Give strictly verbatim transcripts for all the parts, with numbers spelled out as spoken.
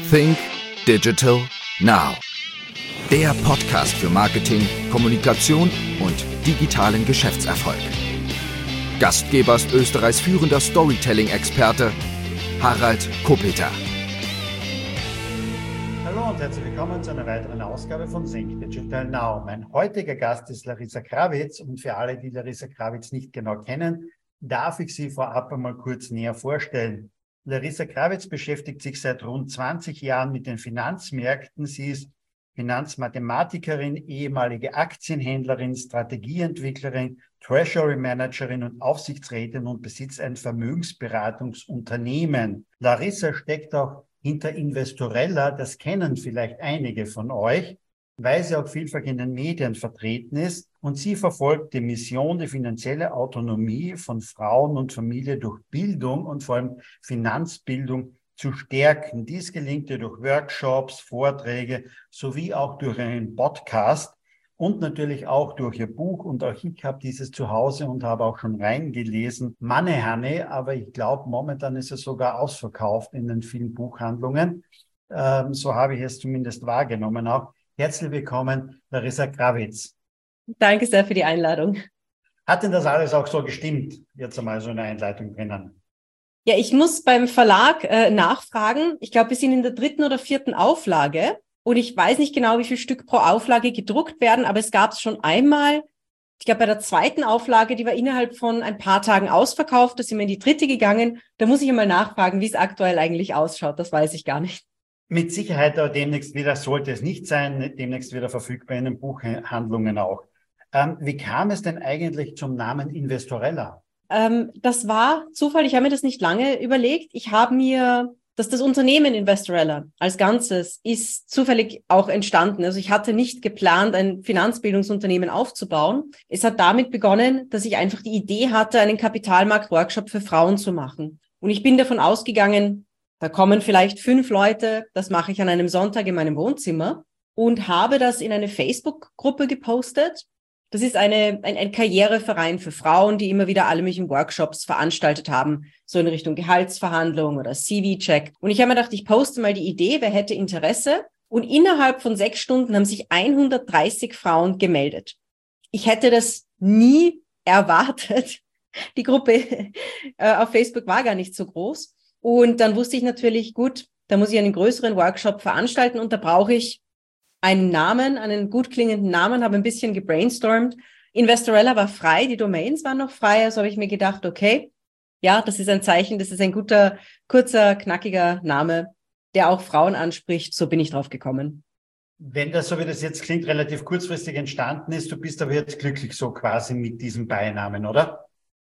Think Digital Now. Der Podcast für Marketing, Kommunikation und digitalen Geschäftserfolg. Gastgeber ist Österreichs führender Storytelling-Experte Harald Kopeter. Hallo und herzlich willkommen zu einer weiteren Ausgabe von Think Digital Now. Mein heutiger Gast ist Larissa Krawitz und für alle, die Larissa Krawitz nicht genau kennen, darf ich sie vorab einmal kurz näher vorstellen. Larissa Krawitz beschäftigt sich seit rund zwanzig Jahren mit den Finanzmärkten. Sie ist Finanzmathematikerin, ehemalige Aktienhändlerin, Strategieentwicklerin, Treasury Managerin und Aufsichtsrätin und besitzt ein Vermögensberatungsunternehmen. Larissa steckt auch hinter Investorella, das kennen vielleicht einige von euch, weil sie auch vielfach in den Medien vertreten ist. Und sie verfolgt die Mission, die finanzielle Autonomie von Frauen und Familie durch Bildung und vor allem Finanzbildung zu stärken. Dies gelingt ihr durch Workshops, Vorträge sowie auch durch einen Podcast und natürlich auch durch ihr Buch. Und auch ich habe dieses zu Hause und habe auch schon reingelesen. Money, aber ich glaube, momentan ist es sogar ausverkauft in den vielen Buchhandlungen. Ähm, so habe ich es zumindest wahrgenommen auch. Herzlich willkommen, Larissa Krawitz. Danke sehr für die Einladung. Hat denn das alles auch so gestimmt? Jetzt einmal so eine Einleitung drinnen. Ja, ich muss beim Verlag äh, nachfragen. Ich glaube, wir sind in der dritten oder vierten Auflage und ich weiß nicht genau, wie viel Stück pro Auflage gedruckt werden, aber es gab es schon einmal. Ich glaube, bei der zweiten Auflage, die war innerhalb von ein paar Tagen ausverkauft, da sind wir in die dritte gegangen. Da muss ich einmal nachfragen, wie es aktuell eigentlich ausschaut. Das weiß ich gar nicht. Mit Sicherheit aber demnächst wieder, sollte es nicht sein, demnächst wieder verfügbar in den Buchhandlungen auch. Ähm, wie kam es denn eigentlich zum Namen Investorella? Ähm, das war Zufall, ich habe mir das nicht lange überlegt. Ich habe mir, dass das Unternehmen Investorella als Ganzes ist zufällig auch entstanden. Also ich hatte nicht geplant, ein Finanzbildungsunternehmen aufzubauen. Es hat damit begonnen, dass ich einfach die Idee hatte, einen Kapitalmarkt-Workshop für Frauen zu machen. Und ich bin davon ausgegangen, da kommen vielleicht fünf Leute, das mache ich an einem Sonntag in meinem Wohnzimmer und habe das in eine Facebook-Gruppe gepostet. Das ist eine, ein, ein Karriereverein für Frauen, die immer wieder alle möglichen Workshops veranstaltet haben, so in Richtung Gehaltsverhandlung oder C V-Check. Und ich habe mir gedacht, ich poste mal die Idee, wer hätte Interesse? Und innerhalb von sechs Stunden haben sich hundertdreißig Frauen gemeldet. Ich hätte das nie erwartet. Die Gruppe äh, auf Facebook war gar nicht so groß. Und dann wusste ich natürlich, gut, da muss ich einen größeren Workshop veranstalten und da brauche ich einen Namen, einen gut klingenden Namen, habe ein bisschen gebrainstormt. Investorella war frei, die Domains waren noch frei, also habe ich mir gedacht, okay, ja, das ist ein Zeichen, das ist ein guter, kurzer, knackiger Name, der auch Frauen anspricht, so bin ich drauf gekommen. Wenn das, so wie das jetzt klingt, relativ kurzfristig entstanden ist, du bist aber jetzt glücklich so quasi mit diesem Beinamen, oder?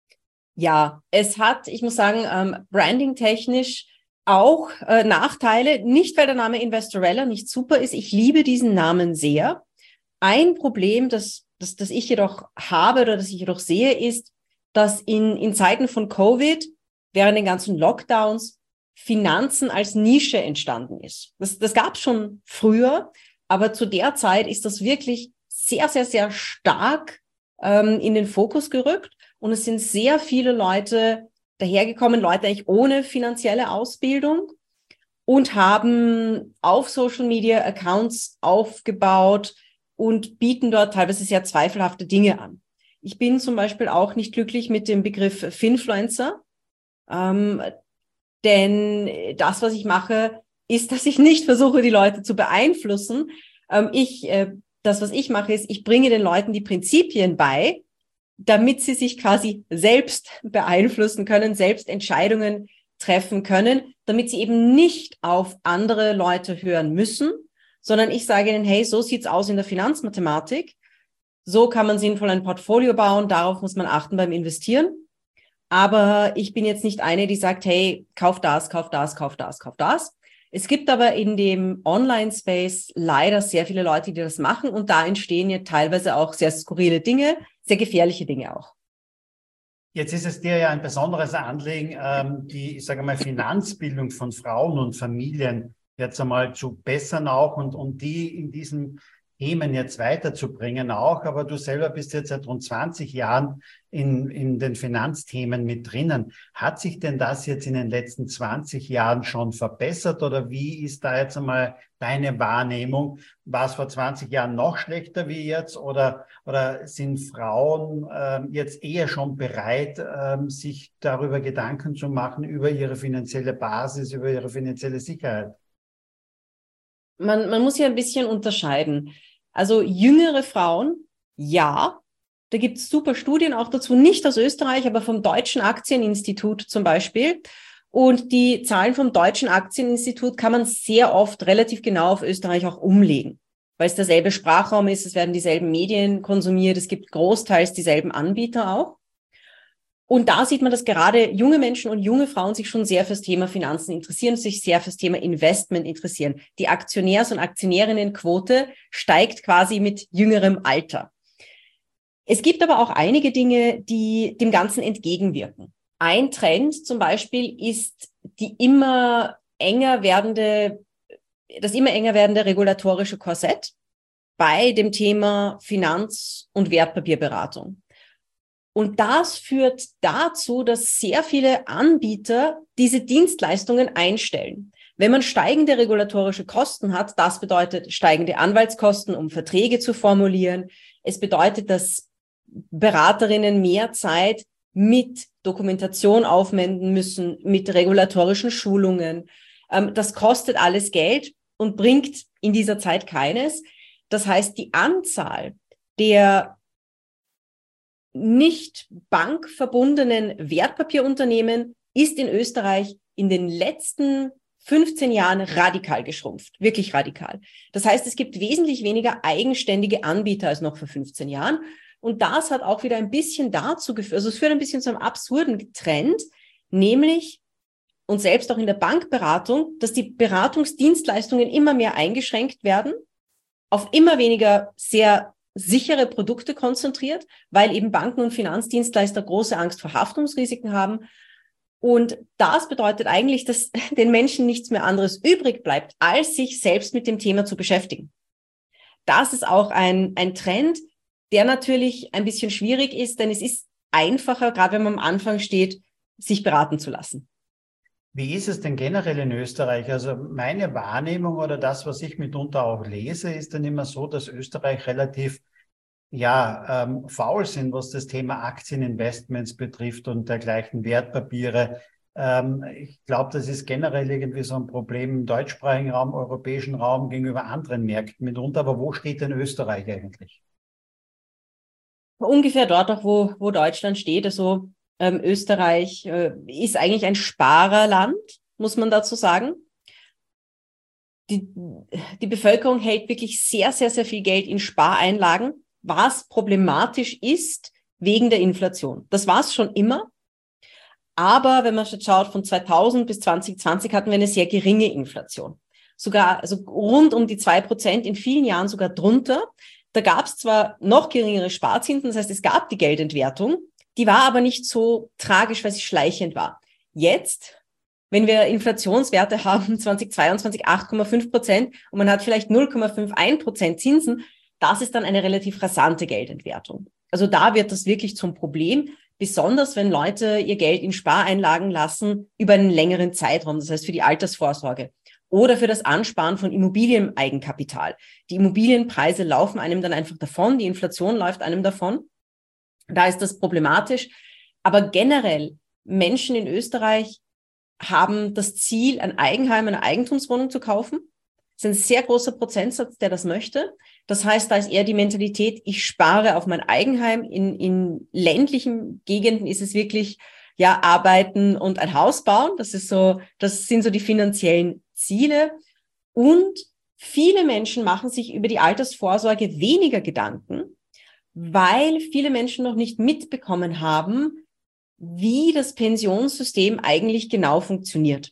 Ja, es hat, ich muss sagen, ähm, branding-technisch auch äh, Nachteile, nicht weil der Name Investorella nicht super ist. Ich liebe diesen Namen sehr. Ein Problem, das, das, das ich jedoch habe oder das ich jedoch sehe, ist, dass in, in Zeiten von Covid, während den ganzen Lockdowns, Finanzen als Nische entstanden ist. Das, das gab es schon früher, aber zu der Zeit ist das wirklich sehr, sehr, sehr stark ähm, in den Fokus gerückt. Und es sind sehr viele Leute dahergekommen, Leute eigentlich ohne finanzielle Ausbildung und haben auf Social Media Accounts aufgebaut und bieten dort teilweise sehr zweifelhafte Dinge an. Ich bin zum Beispiel auch nicht glücklich mit dem Begriff Finfluencer, ähm, denn das, was ich mache, ist, dass ich nicht versuche, die Leute zu beeinflussen. Ähm, ich, äh, das, was ich mache, ist, ich bringe den Leuten die Prinzipien bei, damit sie sich quasi selbst beeinflussen können, selbst Entscheidungen treffen können, damit sie eben nicht auf andere Leute hören müssen, sondern ich sage ihnen, hey, so sieht's aus in der Finanzmathematik, so kann man sinnvoll ein Portfolio bauen, darauf muss man achten beim Investieren, aber ich bin jetzt nicht eine, die sagt, hey, kauf das, kauf das, kauf das, kauf das. Es gibt aber in dem Online-Space leider sehr viele Leute, die das machen und da entstehen ja teilweise auch sehr skurrile Dinge, sehr gefährliche Dinge auch. Jetzt ist es dir ja ein besonderes Anliegen, ähm, die, ich sage mal, Finanzbildung von Frauen und Familien jetzt einmal zu bessern auch und, und die in diesem Themen jetzt weiterzubringen auch, aber du selber bist jetzt seit rund zwanzig Jahren in, in den Finanzthemen mit drinnen. Hat sich denn das jetzt in den letzten zwanzig Jahren schon verbessert oder wie ist da jetzt einmal deine Wahrnehmung? War es vor zwanzig Jahren noch schlechter wie jetzt oder, oder sind Frauen ähm, jetzt eher schon bereit, ähm, sich darüber Gedanken zu machen, über ihre finanzielle Basis, über ihre finanzielle Sicherheit? Man, man muss ja ein bisschen unterscheiden. Also jüngere Frauen, ja, da gibt es super Studien auch dazu, nicht aus Österreich, aber vom Deutschen Aktieninstitut zum Beispiel. Und die Zahlen vom Deutschen Aktieninstitut kann man sehr oft relativ genau auf Österreich auch umlegen, weil es derselbe Sprachraum ist, es werden dieselben Medien konsumiert, es gibt großteils dieselben Anbieter auch. Und da sieht man, dass gerade junge Menschen und junge Frauen sich schon sehr fürs Thema Finanzen interessieren, sich sehr fürs Thema Investment interessieren. Die Aktionärs- und Aktionärinnenquote steigt quasi mit jüngerem Alter. Es gibt aber auch einige Dinge, die dem Ganzen entgegenwirken. Ein Trend zum Beispiel ist die immer enger werdende, das immer enger werdende regulatorische Korsett bei dem Thema Finanz- und Wertpapierberatung. Und das führt dazu, dass sehr viele Anbieter diese Dienstleistungen einstellen. Wenn man steigende regulatorische Kosten hat, das bedeutet steigende Anwaltskosten, um Verträge zu formulieren. Es bedeutet, dass Beraterinnen mehr Zeit mit Dokumentation aufwenden müssen, mit regulatorischen Schulungen. Das kostet alles Geld und bringt in dieser Zeit keines. Das heißt, die Anzahl der nicht bankverbundenen Wertpapierunternehmen ist in Österreich in den letzten fünfzehn Jahren radikal geschrumpft, wirklich radikal. Das heißt, es gibt wesentlich weniger eigenständige Anbieter als noch vor fünfzehn Jahren. Und das hat auch wieder ein bisschen dazu geführt, also es führt ein bisschen zu einem absurden Trend, nämlich, und selbst auch in der Bankberatung, dass die Beratungsdienstleistungen immer mehr eingeschränkt werden, auf immer weniger sehr sichere Produkte konzentriert, weil eben Banken und Finanzdienstleister große Angst vor Haftungsrisiken haben. Und das bedeutet eigentlich, dass den Menschen nichts mehr anderes übrig bleibt, als sich selbst mit dem Thema zu beschäftigen. Das ist auch ein, ein Trend, der natürlich ein bisschen schwierig ist, denn es ist einfacher, gerade wenn man am Anfang steht, sich beraten zu lassen. Wie ist es denn generell in Österreich? Also meine Wahrnehmung oder das, was ich mitunter auch lese, ist dann immer so, dass Österreich relativ ja, ähm, faul sind, was das Thema Aktieninvestments betrifft und dergleichen Wertpapiere. Ähm, ich glaube, das ist generell irgendwie so ein Problem im deutschsprachigen Raum, europäischen Raum gegenüber anderen Märkten mitunter. Aber wo steht denn Österreich eigentlich? Ungefähr dort auch, wo, wo Deutschland steht. Also ähm, Österreich äh, ist eigentlich ein Sparerland, muss man dazu sagen. Die, die Bevölkerung hält wirklich sehr, sehr, sehr viel Geld in Spareinlagen, was problematisch ist wegen der Inflation. Das war es schon immer. Aber wenn man schaut, von zweitausend bis zwanzig zwanzig hatten wir eine sehr geringe Inflation. Sogar also rund um die zwei Prozent, in vielen Jahren sogar drunter. Da gab es zwar noch geringere Sparzinsen, das heißt, es gab die Geldentwertung, die war aber nicht so tragisch, weil sie schleichend war. Jetzt, wenn wir Inflationswerte haben, zweitausendzweiundzwanzig acht Komma fünf Prozent und man hat vielleicht null Komma einundfünfzig Prozent Zinsen, das ist dann eine relativ rasante Geldentwertung. Also da wird das wirklich zum Problem, besonders wenn Leute ihr Geld in Spareinlagen lassen über einen längeren Zeitraum, das heißt für die Altersvorsorge oder für das Ansparen von Immobilieneigenkapital. Die Immobilienpreise laufen einem dann einfach davon, die Inflation läuft einem davon. Da ist das problematisch. Aber generell, Menschen in Österreich haben das Ziel, ein Eigenheim, eine Eigentumswohnung zu kaufen. Das ist ein sehr großer Prozentsatz, der das möchte. Das heißt, da ist eher die Mentalität, ich spare auf mein Eigenheim. In, in ländlichen Gegenden ist es wirklich, ja, arbeiten und ein Haus bauen. Das ist so, das sind so die finanziellen Ziele. Und viele Menschen machen sich über die Altersvorsorge weniger Gedanken, weil viele Menschen noch nicht mitbekommen haben, wie das Pensionssystem eigentlich genau funktioniert.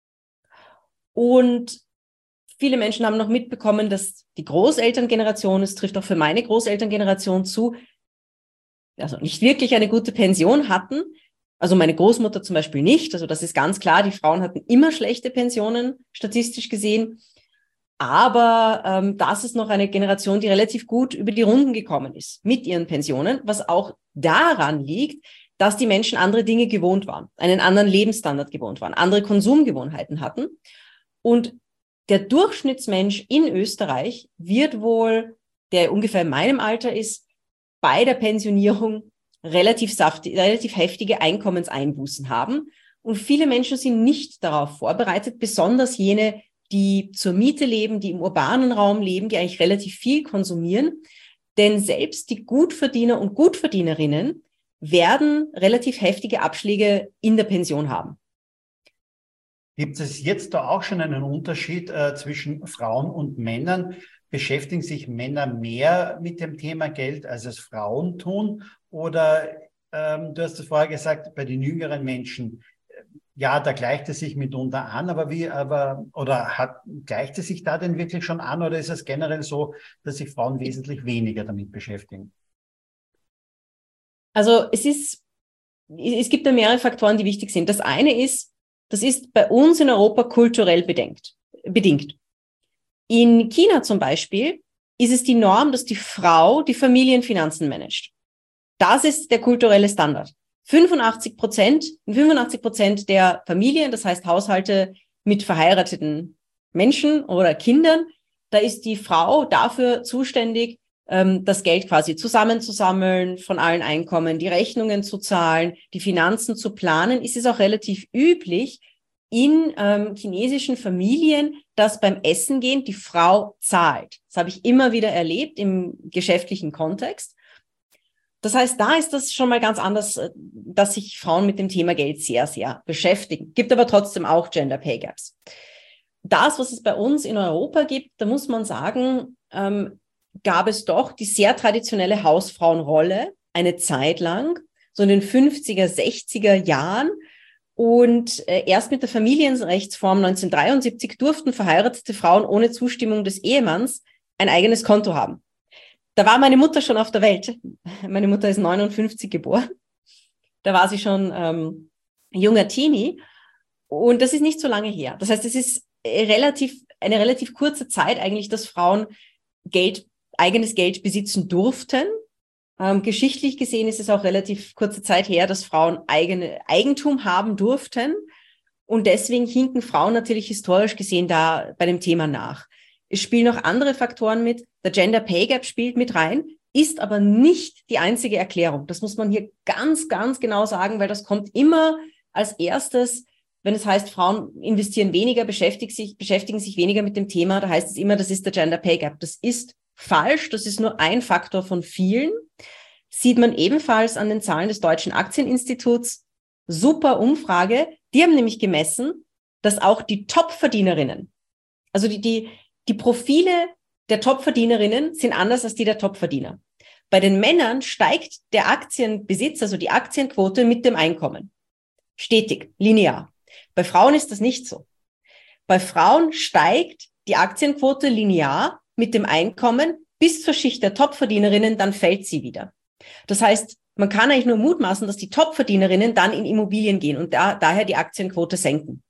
Und viele Menschen haben noch mitbekommen, dass die Großelterngeneration, es trifft auch für meine Großelterngeneration zu, also nicht wirklich eine gute Pension hatten. Also meine Großmutter zum Beispiel nicht. Also das ist ganz klar, die Frauen hatten immer schlechte Pensionen, statistisch gesehen. Aber ähm, das ist noch eine Generation, die relativ gut über die Runden gekommen ist mit ihren Pensionen, was auch daran liegt, dass die Menschen andere Dinge gewohnt waren, einen anderen Lebensstandard gewohnt waren, andere Konsumgewohnheiten hatten. Und der Durchschnittsmensch in Österreich wird wohl, der ungefähr in meinem Alter ist, bei der Pensionierung relativ saftig, relativ heftige Einkommenseinbußen haben. Und viele Menschen sind nicht darauf vorbereitet, besonders jene, die zur Miete leben, die im urbanen Raum leben, die eigentlich relativ viel konsumieren. Denn selbst die Gutverdiener und Gutverdienerinnen werden relativ heftige Abschläge in der Pension haben. Gibt es jetzt da auch schon einen Unterschied äh, zwischen Frauen und Männern? Beschäftigen sich Männer mehr mit dem Thema Geld, als es Frauen tun? Oder ähm, du hast es vorher gesagt, bei den jüngeren Menschen, äh, ja, da gleicht es sich mitunter an, aber wie, aber, oder hat, gleicht es sich da denn wirklich schon an, oder ist es generell so, dass sich Frauen wesentlich weniger damit beschäftigen? Also es ist, es gibt da mehrere Faktoren, die wichtig sind. Das eine ist, das ist bei uns in Europa kulturell bedenkt, bedingt. In China zum Beispiel ist es die Norm, dass die Frau die Familienfinanzen managt. Das ist der kulturelle Standard. fünfundachtzig Prozent, in fünfundachtzig Prozent der Familien, das heißt Haushalte mit verheirateten Menschen oder Kindern, da ist die Frau dafür zuständig, das Geld quasi zusammenzusammeln von allen Einkommen, die Rechnungen zu zahlen, die Finanzen zu planen. Ist es auch relativ üblich in ähm, chinesischen Familien, dass beim Essen gehen die Frau zahlt. Das habe ich immer wieder erlebt im geschäftlichen Kontext. Das heißt, da ist das schon mal ganz anders, dass sich Frauen mit dem Thema Geld sehr, sehr beschäftigen. Gibt aber trotzdem auch Gender Pay Gaps. Das, was es bei uns in Europa gibt, da muss man sagen, ähm, gab es doch die sehr traditionelle Hausfrauenrolle eine Zeit lang, so in den fünfziger, sechziger Jahren. Und äh, erst mit der Familienrechtsform neunzehnhundertdreiundsiebzig durften verheiratete Frauen ohne Zustimmung des Ehemanns ein eigenes Konto haben. Da war meine Mutter schon auf der Welt. Meine Mutter ist neunundfünfzig geboren. Da war sie schon ähm, junger Teenie. Und das ist nicht so lange her. Das heißt, es ist relativ eine relativ kurze Zeit eigentlich, dass Frauen Geld eigenes Geld besitzen durften. Ähm, geschichtlich gesehen ist es auch relativ kurze Zeit her, dass Frauen eigene Eigentum haben durften. Und deswegen hinken Frauen natürlich historisch gesehen da bei dem Thema nach. Es spielen noch andere Faktoren mit. Der Gender Pay Gap spielt mit rein, ist aber nicht die einzige Erklärung. Das muss man hier ganz, ganz genau sagen, weil das kommt immer als erstes, wenn es heißt, Frauen investieren weniger, beschäftigen sich, beschäftigen sich weniger mit dem Thema, da heißt es immer, das ist der Gender Pay Gap. Das ist falsch, das ist nur ein Faktor von vielen. Sieht man ebenfalls an den Zahlen des Deutschen Aktieninstituts. Super Umfrage. Die haben nämlich gemessen, dass auch die Topverdienerinnen, also die, die, die Profile der Topverdienerinnen sind anders als die der Topverdiener. Bei den Männern steigt der Aktienbesitz, also die Aktienquote mit dem Einkommen. Stetig, linear. Bei Frauen ist das nicht so. Bei Frauen steigt die Aktienquote linear mit dem Einkommen bis zur Schicht der Topverdienerinnen, dann fällt sie wieder. Das heißt, man kann eigentlich nur mutmaßen, dass die Topverdienerinnen dann in Immobilien gehen und da, daher die Aktienquote senken.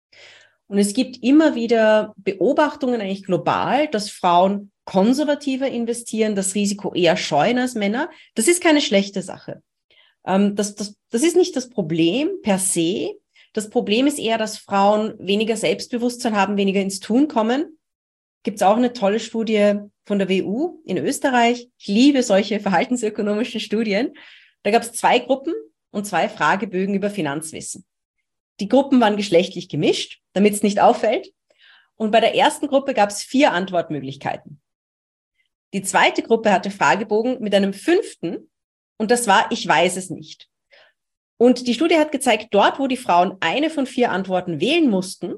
Und es gibt immer wieder Beobachtungen eigentlich global, dass Frauen konservativer investieren, das Risiko eher scheuen als Männer. Das ist keine schlechte Sache. Ähm, das, das, das ist nicht das Problem per se. Das Problem ist eher, dass Frauen weniger Selbstbewusstsein haben, weniger ins Tun kommen. Gibt es auch eine tolle Studie von der W U in Österreich. Ich liebe solche verhaltensökonomischen Studien. Da gab es zwei Gruppen und zwei Fragebögen über Finanzwissen. Die Gruppen waren geschlechtlich gemischt, damit es nicht auffällt. Und bei der ersten Gruppe gab es vier Antwortmöglichkeiten. Die zweite Gruppe hatte Fragebogen mit einem fünften und das war, ich weiß es nicht. Und die Studie hat gezeigt, dort, wo die Frauen eine von vier Antworten wählen mussten,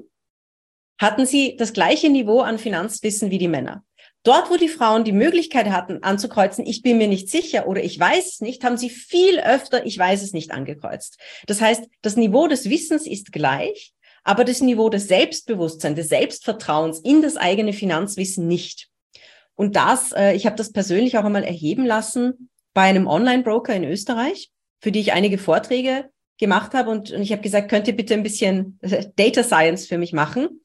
hatten sie das gleiche Niveau an Finanzwissen wie die Männer. Dort, wo die Frauen die Möglichkeit hatten, anzukreuzen, ich bin mir nicht sicher oder ich weiß es nicht, haben sie viel öfter, ich weiß es nicht, angekreuzt. Das heißt, das Niveau des Wissens ist gleich, aber das Niveau des Selbstbewusstseins, des Selbstvertrauens in das eigene Finanzwissen nicht. Und das, äh, ich habe das persönlich auch einmal erheben lassen bei einem Online-Broker in Österreich, für die ich einige Vorträge gemacht habe und, und ich habe gesagt, könnt ihr bitte ein bisschen Data Science für mich machen?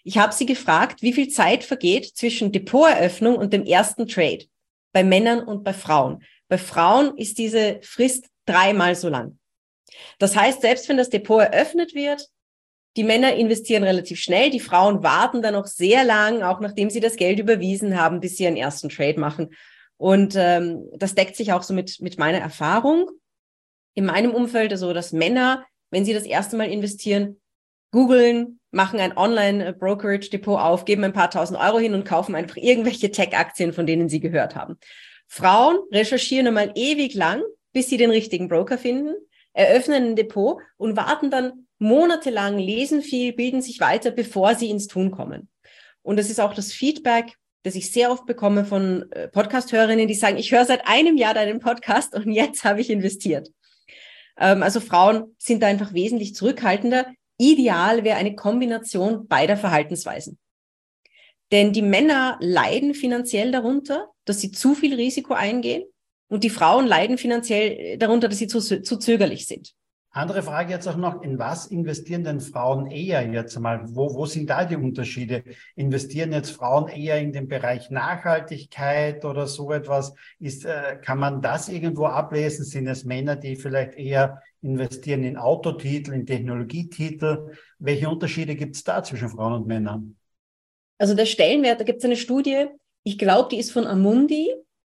Ich habe sie gefragt, wie viel Zeit vergeht zwischen Depoteröffnung und dem ersten Trade. Bei Männern und bei Frauen. Bei Frauen ist diese Frist dreimal so lang. Das heißt, selbst wenn das Depot eröffnet wird, die Männer investieren relativ schnell, die Frauen warten dann noch sehr lang, auch nachdem sie das Geld überwiesen haben, bis sie ihren ersten Trade machen. Und ähm, das deckt sich auch so mit, mit meiner Erfahrung in meinem Umfeld, also dass Männer, wenn sie das erste Mal investieren, googeln, machen ein Online-Brokerage-Depot auf, geben ein paar tausend Euro hin und kaufen einfach irgendwelche Tech-Aktien, von denen sie gehört haben. Frauen recherchieren einmal ewig lang, bis sie den richtigen Broker finden, eröffnen ein Depot und warten dann monatelang, lesen viel, bilden sich weiter, bevor sie ins Tun kommen. Und das ist auch das Feedback, das ich sehr oft bekomme von Podcast-Hörerinnen, die sagen, ich höre seit einem Jahr deinen Podcast und jetzt habe ich investiert. Ähm, also Frauen sind da einfach wesentlich zurückhaltender. Ideal wäre eine Kombination beider Verhaltensweisen. Denn die Männer leiden finanziell darunter, dass sie zu viel Risiko eingehen und die Frauen leiden finanziell darunter, dass sie zu, zu zögerlich sind. Andere Frage jetzt auch noch, in was investieren denn Frauen eher jetzt einmal? Wo, wo sind da die Unterschiede? Investieren jetzt Frauen eher in den Bereich Nachhaltigkeit oder so etwas? Ist, äh, kann man das irgendwo ablesen? Sind es Männer, die vielleicht eher investieren in Autotitel, in Technologietitel? Welche Unterschiede gibt es da zwischen Frauen und Männern? Also der Stellenwert, da gibt es eine Studie, ich glaube, die ist von Amundi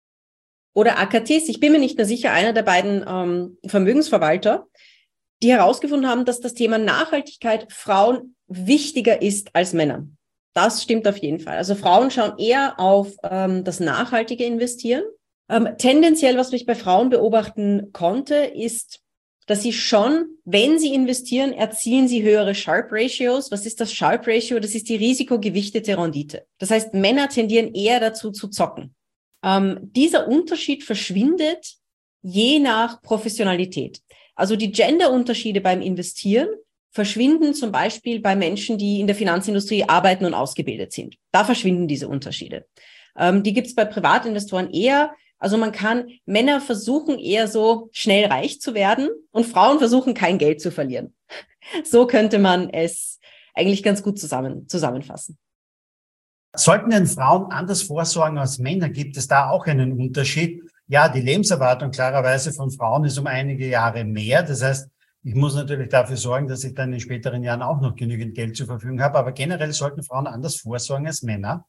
oder Akatis, ich bin mir nicht mehr sicher, einer der beiden ähm, Vermögensverwalter, die herausgefunden haben, dass das Thema Nachhaltigkeit Frauen wichtiger ist als Männer. Das stimmt auf jeden Fall. Also Frauen schauen eher auf ähm, das nachhaltige Investieren. Ähm, tendenziell, was ich bei Frauen beobachten konnte, ist, dass sie schon, wenn sie investieren, erzielen sie höhere Sharpe Ratios. Was ist das Sharpe Ratio? Das ist die risikogewichtete Rendite. Das heißt, Männer tendieren eher dazu zu zocken. Ähm, dieser Unterschied verschwindet je nach Professionalität. Also die Genderunterschiede beim Investieren verschwinden zum Beispiel bei Menschen, die in der Finanzindustrie arbeiten und ausgebildet sind. Da verschwinden diese Unterschiede. Ähm, die gibt es bei Privatinvestoren eher. Also man kann, Männer versuchen eher so schnell reich zu werden und Frauen versuchen kein Geld zu verlieren. So könnte man es eigentlich ganz gut zusammen, zusammenfassen. Sollten denn Frauen anders vorsorgen als Männer? Gibt es da auch einen Unterschied? Ja, die Lebenserwartung klarerweise von Frauen ist um einige Jahre mehr. Das heißt, ich muss natürlich dafür sorgen, dass ich dann in späteren Jahren auch noch genügend Geld zur Verfügung habe. Aber generell sollten Frauen anders vorsorgen als Männer.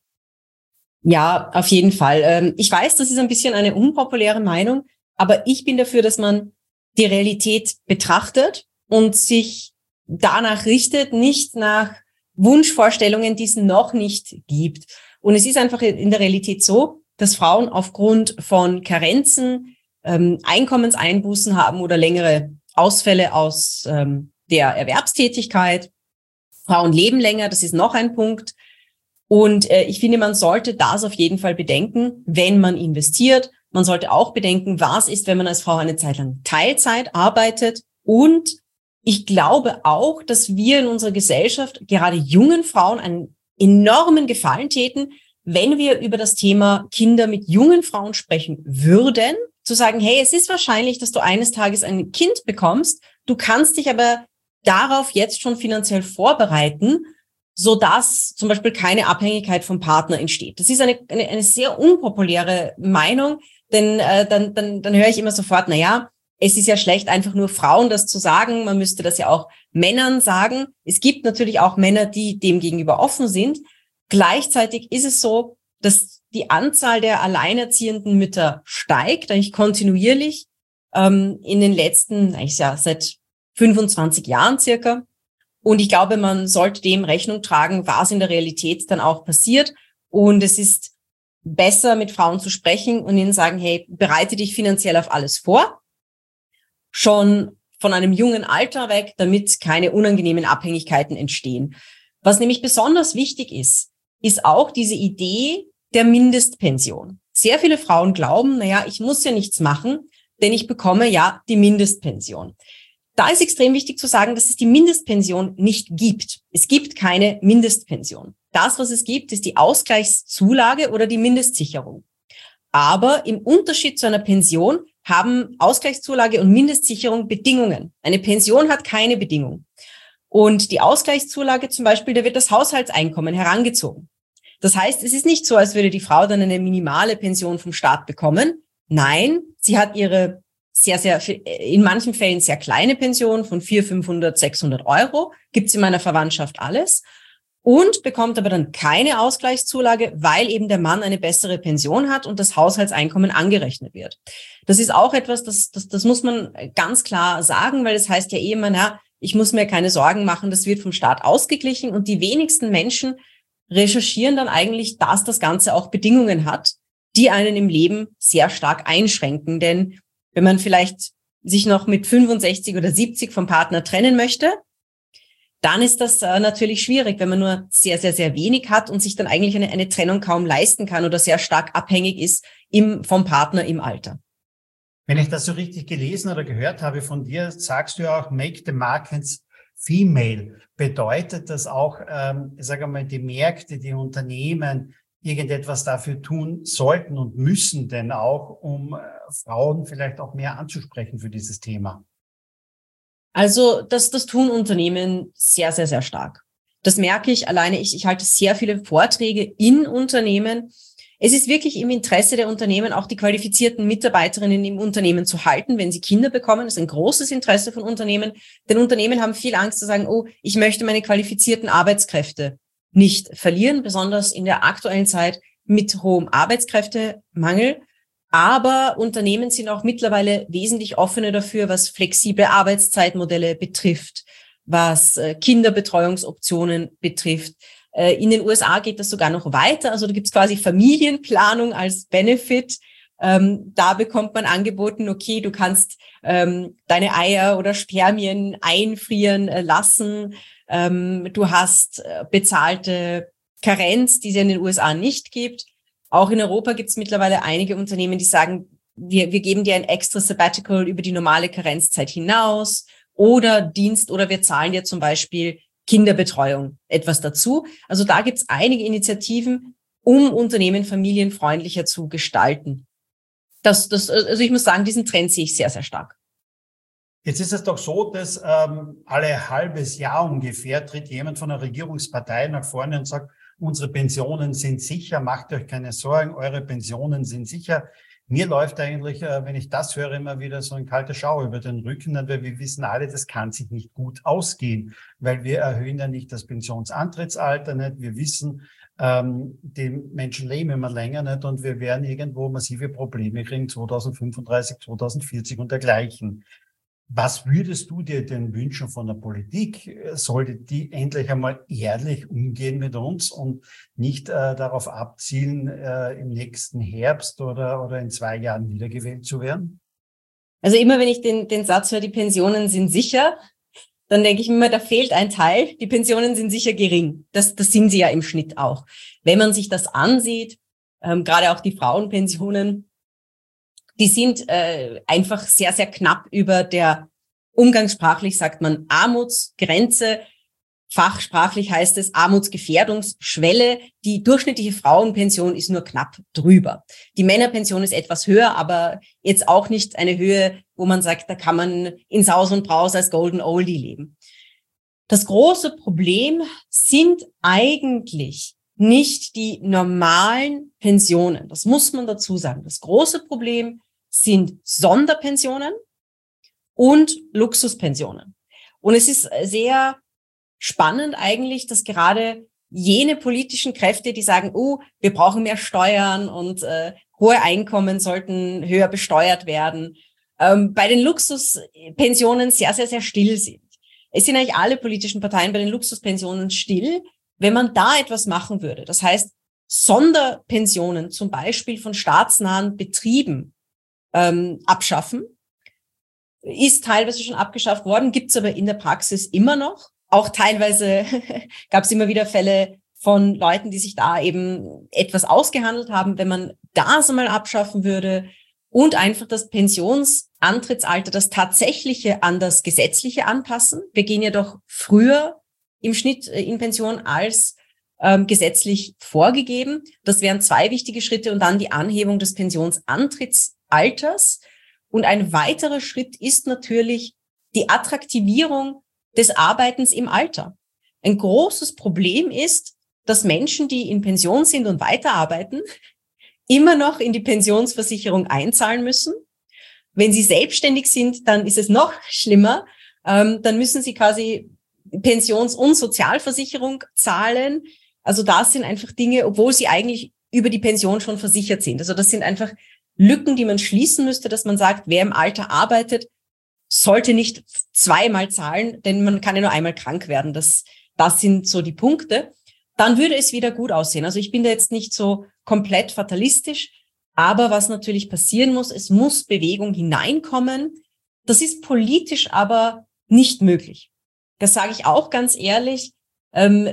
Ja, auf jeden Fall. Ich weiß, das ist ein bisschen eine unpopuläre Meinung, aber ich bin dafür, dass man die Realität betrachtet und sich danach richtet, nicht nach Wunschvorstellungen, die es noch nicht gibt. Und es ist einfach in der Realität so, dass Frauen aufgrund von Karenzen ähm, Einkommenseinbußen haben oder längere Ausfälle aus ähm, der Erwerbstätigkeit. Frauen leben länger, das ist noch ein Punkt. Und äh, ich finde, man sollte das auf jeden Fall bedenken, wenn man investiert. Man sollte auch bedenken, was ist, wenn man als Frau eine Zeit lang Teilzeit arbeitet. Und ich glaube auch, dass wir in unserer Gesellschaft gerade jungen Frauen einen enormen Gefallen täten, wenn wir über das Thema Kinder mit jungen Frauen sprechen würden, zu sagen, hey, es ist wahrscheinlich, dass du eines Tages ein Kind bekommst, du kannst dich aber darauf jetzt schon finanziell vorbereiten, so dass zum Beispiel keine Abhängigkeit vom Partner entsteht. Das ist eine, eine, eine sehr unpopuläre Meinung, denn äh, dann, dann, dann höre ich immer sofort, na ja, es ist ja schlecht, einfach nur Frauen das zu sagen, man müsste das ja auch Männern sagen. Es gibt natürlich auch Männer, die dem gegenüber offen sind. Gleichzeitig ist es so, dass die Anzahl der alleinerziehenden Mütter steigt, eigentlich kontinuierlich ähm, in den letzten, eigentlich ja seit fünfundzwanzig Jahren circa. Und ich glaube, man sollte dem Rechnung tragen, was in der Realität dann auch passiert. Und es ist besser, mit Frauen zu sprechen und ihnen sagen, hey, bereite dich finanziell auf alles vor, schon von einem jungen Alter weg, damit keine unangenehmen Abhängigkeiten entstehen. Was nämlich besonders wichtig ist, ist auch diese Idee der Mindestpension. Sehr viele Frauen glauben, naja, ich muss ja nichts machen, denn ich bekomme ja die Mindestpension. Da ist extrem wichtig zu sagen, dass es die Mindestpension nicht gibt. Es gibt keine Mindestpension. Das, was es gibt, ist die Ausgleichszulage oder die Mindestsicherung. Aber im Unterschied zu einer Pension haben Ausgleichszulage und Mindestsicherung Bedingungen. Eine Pension hat keine Bedingung. Und die Ausgleichszulage zum Beispiel, da wird das Haushaltseinkommen herangezogen. Das heißt, es ist nicht so, als würde die Frau dann eine minimale Pension vom Staat bekommen. Nein, sie hat ihre sehr, sehr, in manchen Fällen sehr kleine Pension von vierhundert, fünfhundert, sechshundert Euro. Gibt's in meiner Verwandtschaft alles. Und bekommt aber dann keine Ausgleichszulage, weil eben der Mann eine bessere Pension hat und das Haushaltseinkommen angerechnet wird. Das ist auch etwas, das, das, das muss man ganz klar sagen, weil das heißt ja eh immer, na, ich muss mir keine Sorgen machen, das wird vom Staat ausgeglichen und die wenigsten Menschen recherchieren dann eigentlich, dass das Ganze auch Bedingungen hat, die einen im Leben sehr stark einschränken. Denn wenn man vielleicht sich noch mit fünfundsechzig oder siebzig vom Partner trennen möchte, dann ist das äh, natürlich schwierig, wenn man nur sehr, sehr, sehr wenig hat und sich dann eigentlich eine, eine Trennung kaum leisten kann oder sehr stark abhängig ist im, vom Partner im Alter. Wenn ich das so richtig gelesen oder gehört habe von dir, sagst du ja auch, make the markets female. Bedeutet das auch, ähm, ich sage mal, die Märkte, die Unternehmen irgendetwas dafür tun sollten und müssen denn auch, um äh, Frauen vielleicht auch mehr anzusprechen für dieses Thema? Also das, das tun Unternehmen sehr, sehr, sehr stark. Das merke ich alleine. Ich, ich halte sehr viele Vorträge in Unternehmen. Es ist wirklich im Interesse der Unternehmen, auch die qualifizierten Mitarbeiterinnen im Unternehmen zu halten, wenn sie Kinder bekommen. Das ist ein großes Interesse von Unternehmen. Denn Unternehmen haben viel Angst zu sagen, oh, ich möchte meine qualifizierten Arbeitskräfte nicht verlieren, besonders in der aktuellen Zeit mit hohem Arbeitskräftemangel. Aber Unternehmen sind auch mittlerweile wesentlich offener dafür, was flexible Arbeitszeitmodelle betrifft, was äh, Kinderbetreuungsoptionen betrifft. Äh, in den U S A geht das sogar noch weiter. Also da gibt es quasi Familienplanung als Benefit. Ähm, da bekommt man angeboten, okay, du kannst ähm, deine Eier oder Spermien einfrieren äh, lassen. Ähm, du hast äh, bezahlte Karenz, die es ja in den U S A nicht gibt. Auch in Europa gibt es mittlerweile einige Unternehmen, die sagen, wir, wir geben dir ein extra Sabbatical über die normale Karenzzeit hinaus oder Dienst oder wir zahlen dir zum Beispiel Kinderbetreuung etwas dazu. Also da gibt es einige Initiativen, um Unternehmen familienfreundlicher zu gestalten. Das, das, also ich muss sagen, diesen Trend sehe ich sehr, sehr stark. Jetzt ist es doch so, dass ähm, alle halbes Jahr ungefähr tritt jemand von der Regierungspartei nach vorne und sagt, unsere Pensionen sind sicher, macht euch keine Sorgen, eure Pensionen sind sicher. Mir läuft eigentlich, äh, wenn ich das höre, immer wieder so ein kalter Schauer über den Rücken, weil wir wissen alle, das kann sich nicht gut ausgehen, weil wir erhöhen ja nicht das Pensionsantrittsalter nicht. Wir wissen, ähm, die Menschen leben immer länger nicht und wir werden irgendwo massive Probleme kriegen, zweitausendfünfunddreißig, zweitausendvierzig und dergleichen. Was würdest du dir denn wünschen von der Politik? Sollte die endlich einmal ehrlich umgehen mit uns und nicht äh, darauf abzielen, äh, im nächsten Herbst oder, oder in zwei Jahren wiedergewählt zu werden? Also immer, wenn ich den, den Satz höre, die Pensionen sind sicher, dann denke ich immer, da fehlt ein Teil. Die Pensionen sind sicher gering. Das, das sind sie ja im Schnitt auch. Wenn man sich das ansieht, ähm, gerade auch die Frauenpensionen, die sind äh, einfach sehr, sehr knapp über der, umgangssprachlich sagt man, Armutsgrenze. Fachsprachlich heißt es Armutsgefährdungsschwelle. Die durchschnittliche Frauenpension ist nur knapp drüber. Die Männerpension ist etwas höher, aber jetzt auch nicht eine Höhe, wo man sagt, da kann man in Saus und Braus als Golden Oldie leben. Das große Problem sind eigentlich nicht die normalen Pensionen. Das muss man dazu sagen. Das große Problem sind Sonderpensionen und Luxuspensionen. Und es ist sehr spannend eigentlich, dass gerade jene politischen Kräfte, die sagen, oh, wir brauchen mehr Steuern und äh, hohe Einkommen sollten höher besteuert werden, ähm, bei den Luxuspensionen sehr, sehr, sehr still sind. Es sind eigentlich alle politischen Parteien bei den Luxuspensionen still, wenn man da etwas machen würde. Das heißt, Sonderpensionen zum Beispiel von staatsnahen Betrieben ähm, abschaffen, ist teilweise schon abgeschafft worden, gibt's aber in der Praxis immer noch. Auch teilweise gab es immer wieder Fälle von Leuten, die sich da eben etwas ausgehandelt haben. Wenn man das einmal abschaffen würde und einfach das Pensionsantrittsalter, das tatsächliche an das gesetzliche anpassen. Wir gehen ja doch früher im Schnitt in Pension als ähm, gesetzlich vorgegeben. Das wären zwei wichtige Schritte und dann die Anhebung des Pensionsantrittsalters. Und ein weiterer Schritt ist natürlich die Attraktivierung des Arbeitens im Alter. Ein großes Problem ist, dass Menschen, die in Pension sind und weiterarbeiten, immer noch in die Pensionsversicherung einzahlen müssen. Wenn sie selbstständig sind, dann ist es noch schlimmer. Ähm, dann müssen sie quasi Pensions- und Sozialversicherung zahlen. Also das sind einfach Dinge, obwohl sie eigentlich über die Pension schon versichert sind. Also das sind einfach Lücken, die man schließen müsste, dass man sagt, wer im Alter arbeitet, sollte nicht zweimal zahlen, denn man kann ja nur einmal krank werden. Das, das sind so die Punkte. Dann würde es wieder gut aussehen. Also ich bin da jetzt nicht so komplett fatalistisch, aber was natürlich passieren muss, es muss Bewegung hineinkommen. Das ist politisch aber nicht möglich. Das sage ich auch ganz ehrlich, ähm,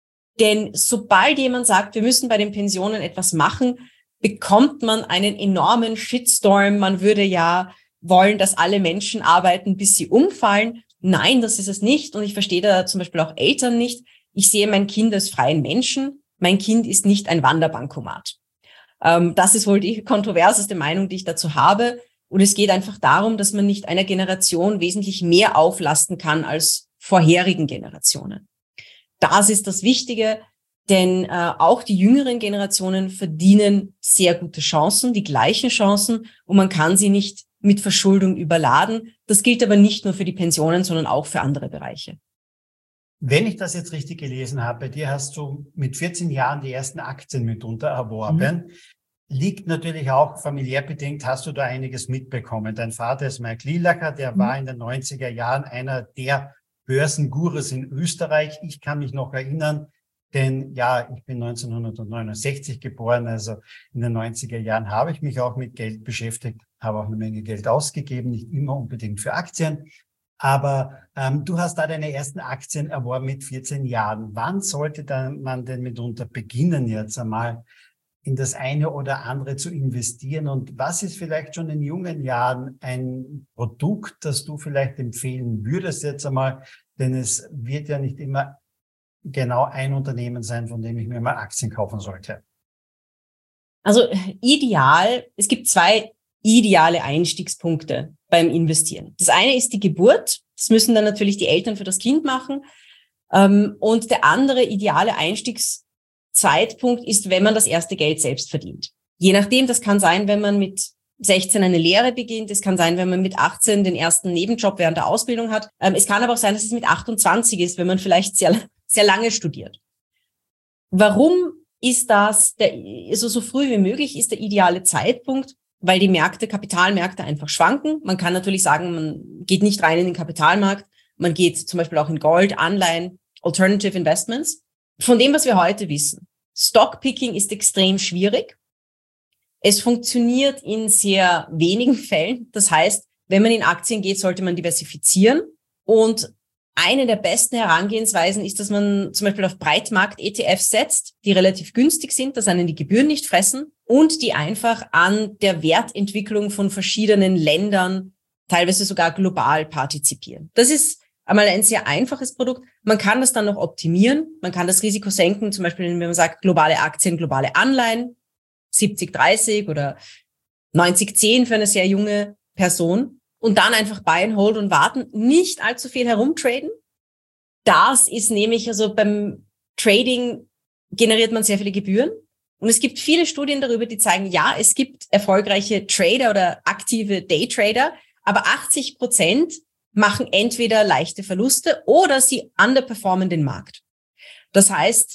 denn sobald jemand sagt, wir müssen bei den Pensionen etwas machen, bekommt man einen enormen Shitstorm. Man würde ja wollen, dass alle Menschen arbeiten, bis sie umfallen. Nein, das ist es nicht. Und ich verstehe da zum Beispiel auch Eltern nicht. Ich sehe mein Kind als freien Menschen. Mein Kind ist nicht ein Wanderbankomat. Ähm, das ist wohl die kontroverseste Meinung, die ich dazu habe. Und es geht einfach darum, dass man nicht einer Generation wesentlich mehr auflasten kann als vorherigen Generationen. Das ist das Wichtige, denn äh, auch die jüngeren Generationen verdienen sehr gute Chancen, die gleichen Chancen, und man kann sie nicht mit Verschuldung überladen. Das gilt aber nicht nur für die Pensionen, sondern auch für andere Bereiche. Wenn ich das jetzt richtig gelesen habe, bei dir hast du mit vierzehn Jahren die ersten Aktien mitunter erworben. Mhm. Liegt natürlich auch familiär bedingt, hast du da einiges mitbekommen. Dein Vater ist Mike Lilacher, der mhm. war in den neunziger Jahren einer der Börsengurus in Österreich. Ich kann mich noch erinnern, denn ja, ich bin neunzehnhundertneunundsechzig geboren, also in den neunziger Jahren habe ich mich auch mit Geld beschäftigt, habe auch eine Menge Geld ausgegeben, nicht immer unbedingt für Aktien. Aber ähm, du hast da deine ersten Aktien erworben mit vierzehn Jahren. Wann sollte dann man denn mitunter beginnen, jetzt einmal in das eine oder andere zu investieren? Und was ist vielleicht schon in jungen Jahren ein Produkt, das du vielleicht empfehlen würdest jetzt einmal? Denn es wird ja nicht immer genau ein Unternehmen sein, von dem ich mir mal Aktien kaufen sollte. Also ideal, es gibt zwei ideale Einstiegspunkte beim Investieren. Das eine ist die Geburt. Das müssen dann natürlich die Eltern für das Kind machen. Und der andere ideale Einstiegszeitpunkt ist, wenn man das erste Geld selbst verdient. Je nachdem, das kann sein, wenn man mit sechzehn eine Lehre beginnt. Es kann sein, wenn man mit achtzehn den ersten Nebenjob während der Ausbildung hat. Es kann aber auch sein, dass es mit achtundzwanzig ist, wenn man vielleicht sehr, sehr lange studiert. Warum ist das, der, also so früh wie möglich ist der ideale Zeitpunkt? Weil die Märkte, Kapitalmärkte einfach schwanken. Man kann natürlich sagen, man geht nicht rein in den Kapitalmarkt. Man geht zum Beispiel auch in Gold, Anleihen, Alternative Investments. Von dem, was wir heute wissen, Stockpicking ist extrem schwierig. Es funktioniert in sehr wenigen Fällen. Das heißt, wenn man in Aktien geht, sollte man diversifizieren. Und eine der besten Herangehensweisen ist, dass man zum Beispiel auf Breitmarkt-E T Fs setzt, die relativ günstig sind, dass einen die Gebühren nicht fressen und die einfach an der Wertentwicklung von verschiedenen Ländern, teilweise sogar global, partizipieren. Das ist einmal ein sehr einfaches Produkt. Man kann das dann noch optimieren. Man kann das Risiko senken, zum Beispiel, wenn man sagt, globale Aktien, globale Anleihen, siebzig dreißig oder neunzig zehn für eine sehr junge Person. Und dann einfach buy and hold und warten, nicht allzu viel herumtraden. Das ist nämlich, also beim Trading generiert man sehr viele Gebühren. Und es gibt viele Studien darüber, die zeigen, ja, es gibt erfolgreiche Trader oder aktive Daytrader, aber achtzig Prozent machen entweder leichte Verluste oder sie underperformen den Markt. Das heißt,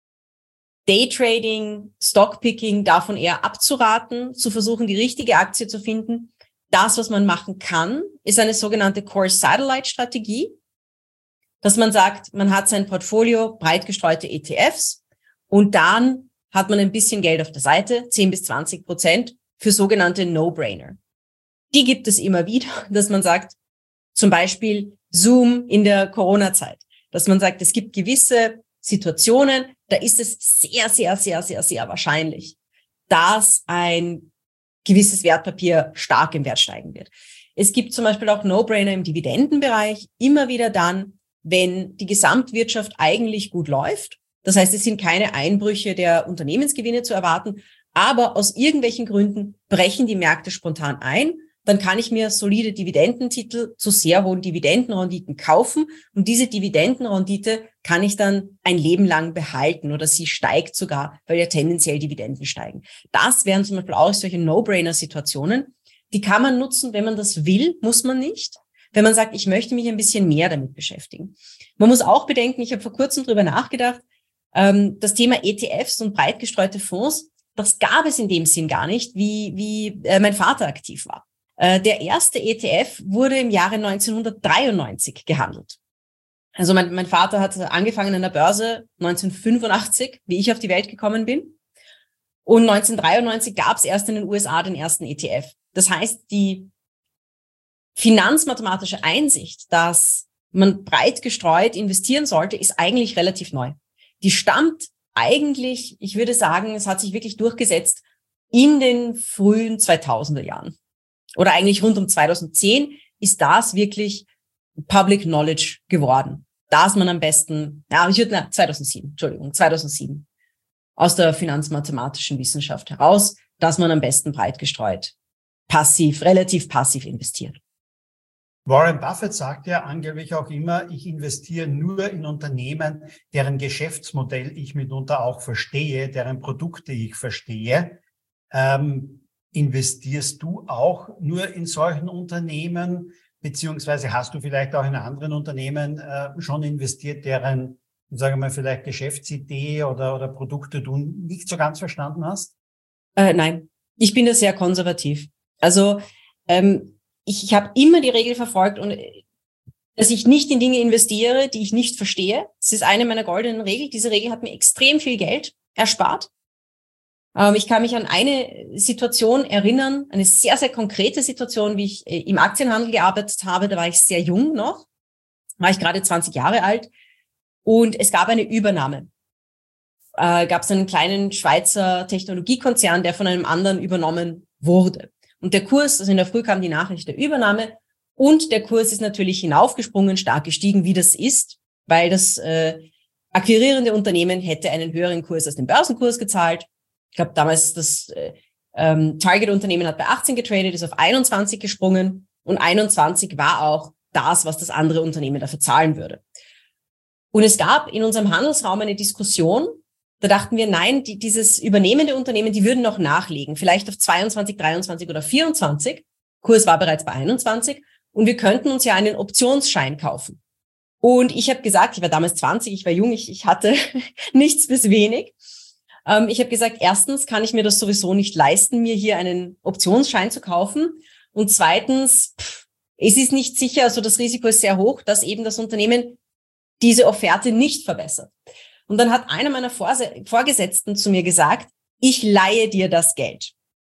Daytrading, Stockpicking, davon eher abzuraten, zu versuchen, die richtige Aktie zu finden. Das, was man machen kann, ist eine sogenannte Core-Satellite-Strategie, dass man sagt, man hat sein Portfolio, breit gestreute E T Fs und dann hat man ein bisschen Geld auf der Seite, zehn bis zwanzig Prozent, für sogenannte No-Brainer. Die gibt es immer wieder, dass man sagt, zum Beispiel Zoom in der Corona-Zeit, dass man sagt, es gibt gewisse Situationen, da ist es sehr, sehr, sehr, sehr, sehr wahrscheinlich, dass ein gewisses Wertpapier stark im Wert steigen wird. Es gibt zum Beispiel auch No-Brainer im Dividendenbereich, immer wieder dann, wenn die Gesamtwirtschaft eigentlich gut läuft. Das heißt, es sind keine Einbrüche der Unternehmensgewinne zu erwarten, aber aus irgendwelchen Gründen brechen die Märkte spontan ein. dann kann ich mir solide Dividendentitel zu sehr hohen Dividendenrenditen kaufen und diese Dividendenrendite kann ich dann ein Leben lang behalten oder sie steigt sogar, weil ja tendenziell Dividenden steigen. Das wären zum Beispiel auch solche No-Brainer-Situationen. Die kann man nutzen, wenn man das will, muss man nicht. Wenn man sagt, ich möchte mich ein bisschen mehr damit beschäftigen. Man muss auch bedenken, ich habe vor kurzem drüber nachgedacht, ähm, das Thema E T Fs und breit gestreute Fonds, das gab es in dem Sinn gar nicht, wie, wie äh, mein Vater aktiv war. Äh, der erste E T F wurde im Jahre neunzehnhundertdreiundneunzig gehandelt. Also mein, mein Vater hat angefangen an der Börse neunzehnhundertfünfundachtzig, wie ich auf die Welt gekommen bin. Und neunzehnhundertdreiundneunzig gab es erst in den U S A den ersten E T F. Das heißt, die finanzmathematische Einsicht, dass man breit gestreut investieren sollte, ist eigentlich relativ neu. Die stammt eigentlich, ich würde sagen, es hat sich wirklich durchgesetzt in den frühen zweitausender Jahren. Oder eigentlich rund um zweitausendzehn ist das wirklich Public Knowledge geworden. Dass man am besten, ja, ich würde, na, zweitausendsieben, Entschuldigung, zweitausendsieben, aus der finanzmathematischen Wissenschaft heraus, dass man am besten breit gestreut, passiv, relativ passiv investiert. Warren Buffett sagt ja angeblich auch immer, ich investiere nur in Unternehmen, deren Geschäftsmodell ich mitunter auch verstehe, deren Produkte ich verstehe. Ähm, investierst du auch nur in solchen Unternehmen, beziehungsweise hast du vielleicht auch in anderen Unternehmen äh, schon investiert, deren, sagen wir mal, vielleicht Geschäftsidee oder, oder Produkte du nicht so ganz verstanden hast? Äh, nein, ich bin da sehr konservativ. Also ähm, ich, ich habe immer die Regel verfolgt, und dass ich nicht in Dinge investiere, die ich nicht verstehe. Das ist eine meiner goldenen Regeln. Diese Regel hat mir extrem viel Geld erspart. Ähm, ich kann mich an eine Situation erinnern, eine sehr, sehr konkrete Situation, wie ich äh, im Aktienhandel gearbeitet habe. Da war ich sehr jung noch, war ich gerade zwanzig Jahre alt, und es gab eine Übernahme. Äh, gab es einen kleinen Schweizer Technologiekonzern, der von einem anderen übernommen wurde. Und der Kurs, also in der Früh kam die Nachricht der Übernahme, und der Kurs ist natürlich hinaufgesprungen, stark gestiegen, wie das ist, weil das äh, akquirierende Unternehmen hätte einen höheren Kurs als den Börsenkurs gezahlt. Ich glaube, damals das äh, ähm, Target-Unternehmen hat bei achtzehn getradet, ist auf einundzwanzig gesprungen, und einundzwanzig war auch das, was das andere Unternehmen dafür zahlen würde. Und es gab in unserem Handelsraum eine Diskussion. Da dachten wir, nein, die, dieses übernehmende Unternehmen, die würden noch nachlegen, vielleicht auf zweiundzwanzig, dreiundzwanzig oder vierundzwanzig. Kurs war bereits bei einundzwanzig, und wir könnten uns ja einen Optionsschein kaufen. Und ich habe gesagt, ich war damals zwanzig, ich war jung, ich, ich hatte nichts bis wenig. Ähm, ich habe gesagt, erstens kann ich mir das sowieso nicht leisten, mir hier einen Optionsschein zu kaufen. Und zweitens, pff, es ist nicht sicher, also das Risiko ist sehr hoch, dass eben das Unternehmen diese Offerte nicht verbessert. Und dann hat einer meiner Vorgesetzten zu mir gesagt, ich leihe dir das Geld.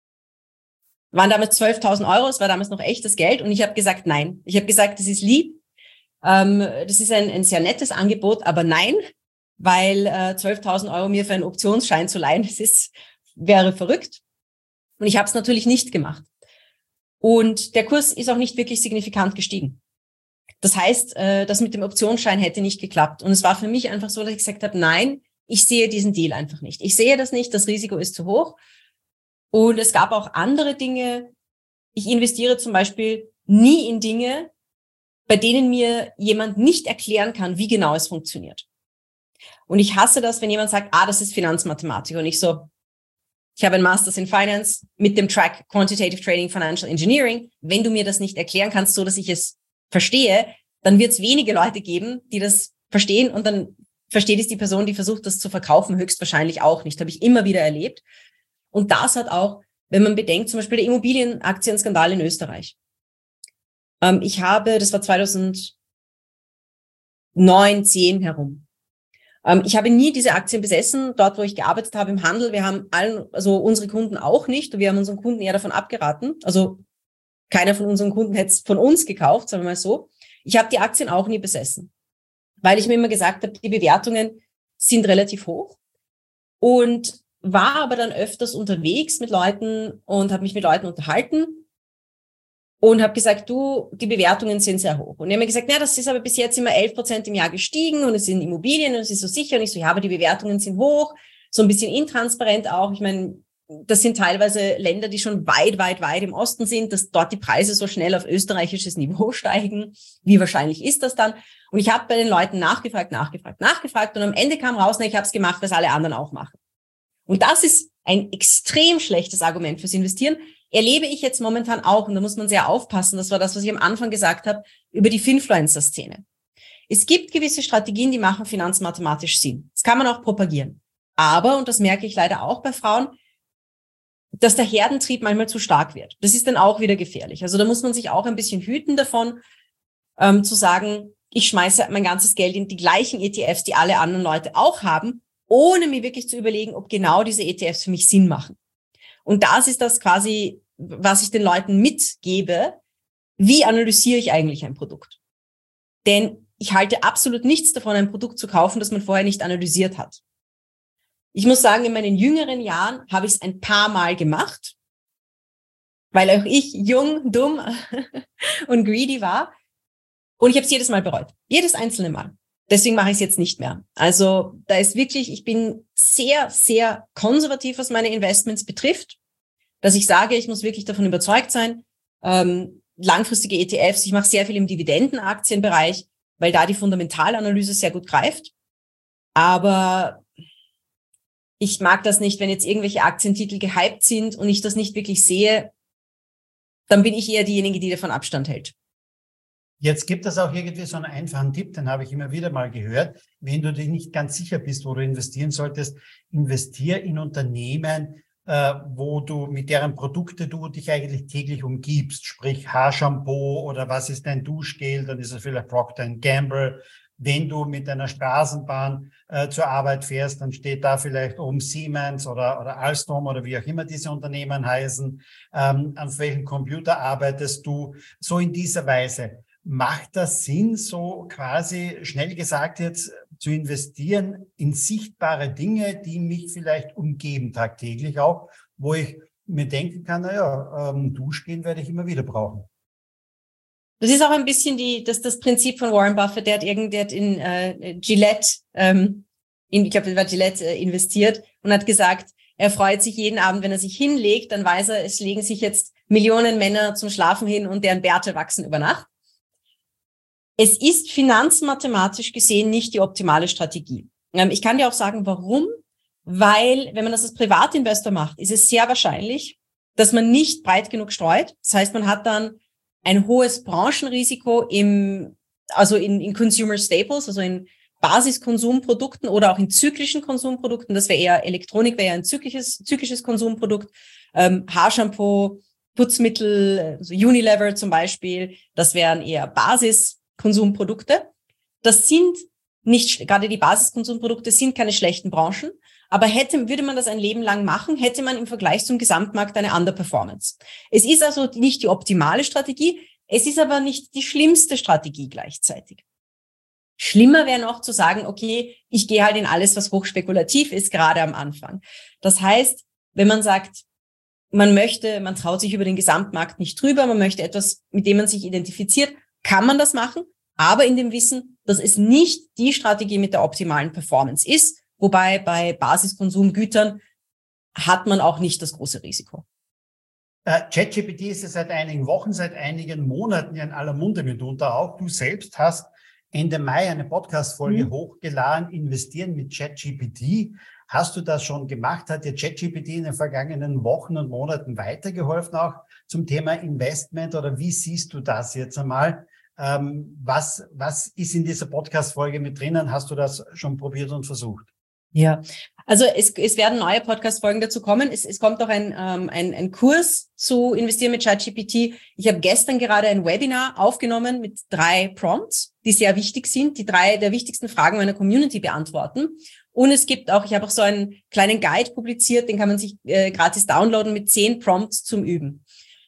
Waren damals zwölftausend Euro, es war damals noch echtes Geld, und ich habe gesagt, nein. Ich habe gesagt, das ist lieb, ähm, das ist ein, ein sehr nettes Angebot, aber nein, weil äh, zwölftausend Euro mir für einen Optionsschein zu leihen, das ist, wäre verrückt. Und ich habe es natürlich nicht gemacht. Und der Kurs ist auch nicht wirklich signifikant gestiegen. Das heißt, das mit dem Optionsschein hätte nicht geklappt. Und es war für mich einfach so, dass ich gesagt habe, nein, ich sehe diesen Deal einfach nicht. Ich sehe das nicht, das Risiko ist zu hoch. Und es gab auch andere Dinge. Ich investiere zum Beispiel nie in Dinge, bei denen mir jemand nicht erklären kann, wie genau es funktioniert. Und ich hasse das, wenn jemand sagt, ah, das ist Finanzmathematik. Und ich so, ich habe ein Masters in Finance mit dem Track Quantitative Trading Financial Engineering. Wenn du mir das nicht erklären kannst, so dass ich es verstehe, dann wird es wenige Leute geben, die das verstehen, und dann versteht es die Person, die versucht, das zu verkaufen, höchstwahrscheinlich auch nicht. Habe ich immer wieder erlebt. Und das hat auch, wenn man bedenkt, zum Beispiel der Immobilienaktienskandal in Österreich. Ähm, ich habe, das war zweitausendneun, zehn herum. Ähm, ich habe nie diese Aktien besessen, dort, wo ich gearbeitet habe im Handel. Wir haben allen, also unsere Kunden auch nicht, und wir haben unseren Kunden eher davon abgeraten. Also keiner von unseren Kunden hätte es von uns gekauft, sagen wir mal so. Ich habe die Aktien auch nie besessen, weil ich mir immer gesagt habe, die Bewertungen sind relativ hoch, und war aber dann öfters unterwegs mit Leuten und habe mich mit Leuten unterhalten und habe gesagt, du, die Bewertungen sind sehr hoch. Und die haben mir gesagt, na, das ist aber bis jetzt immer elf Prozent im Jahr gestiegen, und es sind Immobilien und es ist so sicher. Und ich so, ja, aber die Bewertungen sind hoch, so ein bisschen intransparent auch. Ich meine, das sind teilweise Länder, die schon weit, weit, weit im Osten sind, dass dort die Preise so schnell auf österreichisches Niveau steigen. Wie wahrscheinlich ist das dann? Und ich habe bei den Leuten nachgefragt, nachgefragt, nachgefragt und am Ende kam raus, na, ich habe es gemacht, was alle anderen auch machen. Und das ist ein extrem schlechtes Argument fürs Investieren. Erlebe ich jetzt momentan auch, und da muss man sehr aufpassen, das war das, was ich am Anfang gesagt habe, über die Finfluencer-Szene. Es gibt gewisse Strategien, die machen finanzmathematisch Sinn. Das kann man auch propagieren. Aber, und das merke ich leider auch bei Frauen, dass der Herdentrieb manchmal zu stark wird. Das ist dann auch wieder gefährlich. Also da muss man sich auch ein bisschen hüten davon, ähm, zu sagen, ich schmeiße mein ganzes Geld in die gleichen E T Fs, die alle anderen Leute auch haben, ohne mir wirklich zu überlegen, ob genau diese E T Fs für mich Sinn machen. Und das ist das quasi, was ich den Leuten mitgebe. Wie analysiere ich eigentlich ein Produkt? Denn ich halte absolut nichts davon, ein Produkt zu kaufen, das man vorher nicht analysiert hat. Ich muss sagen, in meinen jüngeren Jahren habe ich es ein paar Mal gemacht, weil auch ich jung, dumm und greedy war. Und ich habe es jedes Mal bereut. Jedes einzelne Mal. Deswegen mache ich es jetzt nicht mehr. Also da ist wirklich, ich bin sehr, sehr konservativ, was meine Investments betrifft, dass ich sage, ich muss wirklich davon überzeugt sein, ähm, langfristige E T Fs, ich mache sehr viel im Dividendenaktienbereich, weil da die Fundamentalanalyse sehr gut greift. Aber ich mag das nicht, wenn jetzt irgendwelche Aktientitel gehypt sind und ich das nicht wirklich sehe, dann bin ich eher diejenige, die davon Abstand hält. Jetzt gibt es auch irgendwie so einen einfachen Tipp, den habe ich immer wieder mal gehört. Wenn du dir nicht ganz sicher bist, wo du investieren solltest, investier in Unternehmen, äh, wo du mit deren Produkte du dich eigentlich täglich umgibst. Sprich Haarshampoo oder was ist dein Duschgel, dann ist es vielleicht Procter and Gamble. Wenn du mit einer Straßenbahn äh, zur Arbeit fährst, dann steht da vielleicht oben Siemens oder, oder Alstom oder wie auch immer diese Unternehmen heißen. Ähm, auf welchem Computer arbeitest du? So in dieser Weise. Macht das Sinn, so quasi schnell gesagt jetzt zu investieren in sichtbare Dinge, die mich vielleicht umgeben tagtäglich auch, wo ich mir denken kann, naja, ähm, Duschgel werde ich immer wieder brauchen. Das ist auch ein bisschen die, das, das Prinzip von Warren Buffett, der hat irgend, der hat in äh, Gillette, ähm, in, ich glaube, das war Gillette äh, investiert und hat gesagt, er freut sich jeden Abend, wenn er sich hinlegt, dann weiß er, es legen sich jetzt Millionen Männer zum Schlafen hin und deren Bärte wachsen über Nacht. Es ist finanzmathematisch gesehen nicht die optimale Strategie. Ähm, ich kann dir auch sagen, warum. Weil, wenn man das als Privatinvestor macht, ist es sehr wahrscheinlich, dass man nicht breit genug streut. Das heißt, man hat dann ein hohes Branchenrisiko im, also in, in Consumer Staples, also in Basiskonsumprodukten oder auch in zyklischen Konsumprodukten. Das wäre eher Elektronik, wäre ja ein zyklisches, zyklisches Konsumprodukt. Ähm, Haarshampoo, Putzmittel, also Unilever zum Beispiel, das wären eher Basiskonsumprodukte. Das sind nicht, gerade die Basiskonsumprodukte sind keine schlechten Branchen. Aber hätte, würde man das ein Leben lang machen, hätte man im Vergleich zum Gesamtmarkt eine Underperformance. Es ist also nicht die optimale Strategie, es ist aber nicht die schlimmste Strategie gleichzeitig. Schlimmer wäre noch zu sagen, okay, ich gehe halt in alles, was hochspekulativ ist, gerade am Anfang. Das heißt, wenn man sagt, man möchte, man traut sich über den Gesamtmarkt nicht drüber, man möchte etwas, mit dem man sich identifiziert, kann man das machen, aber in dem Wissen, dass es nicht die Strategie mit der optimalen Performance ist. Wobei bei Basiskonsumgütern hat man auch nicht das große Risiko. ChatGPT ist ja seit einigen Wochen, seit einigen Monaten ja in aller Munde, mitunter auch. Du selbst hast Ende Mai eine Podcast-Folge mhm. hochgeladen, investieren mit ChatGPT. Hast du das schon gemacht? Hat dir ChatGPT in den vergangenen Wochen und Monaten weitergeholfen, auch zum Thema Investment? Oder wie siehst du das jetzt einmal? Ähm, was, was ist in dieser Podcast-Folge mit drinnen? Hast du das schon probiert und versucht? Ja, also es, es werden neue Podcast-Folgen dazu kommen. Es, es kommt auch ein, ähm, ein, ein Kurs zu Investieren mit ChatGPT. Ich habe gestern gerade ein Webinar aufgenommen mit drei Prompts, die sehr wichtig sind, die drei der wichtigsten Fragen meiner Community beantworten. Und es gibt auch, ich habe auch so einen kleinen Guide publiziert, den kann man sich äh, gratis downloaden mit zehn Prompts zum Üben.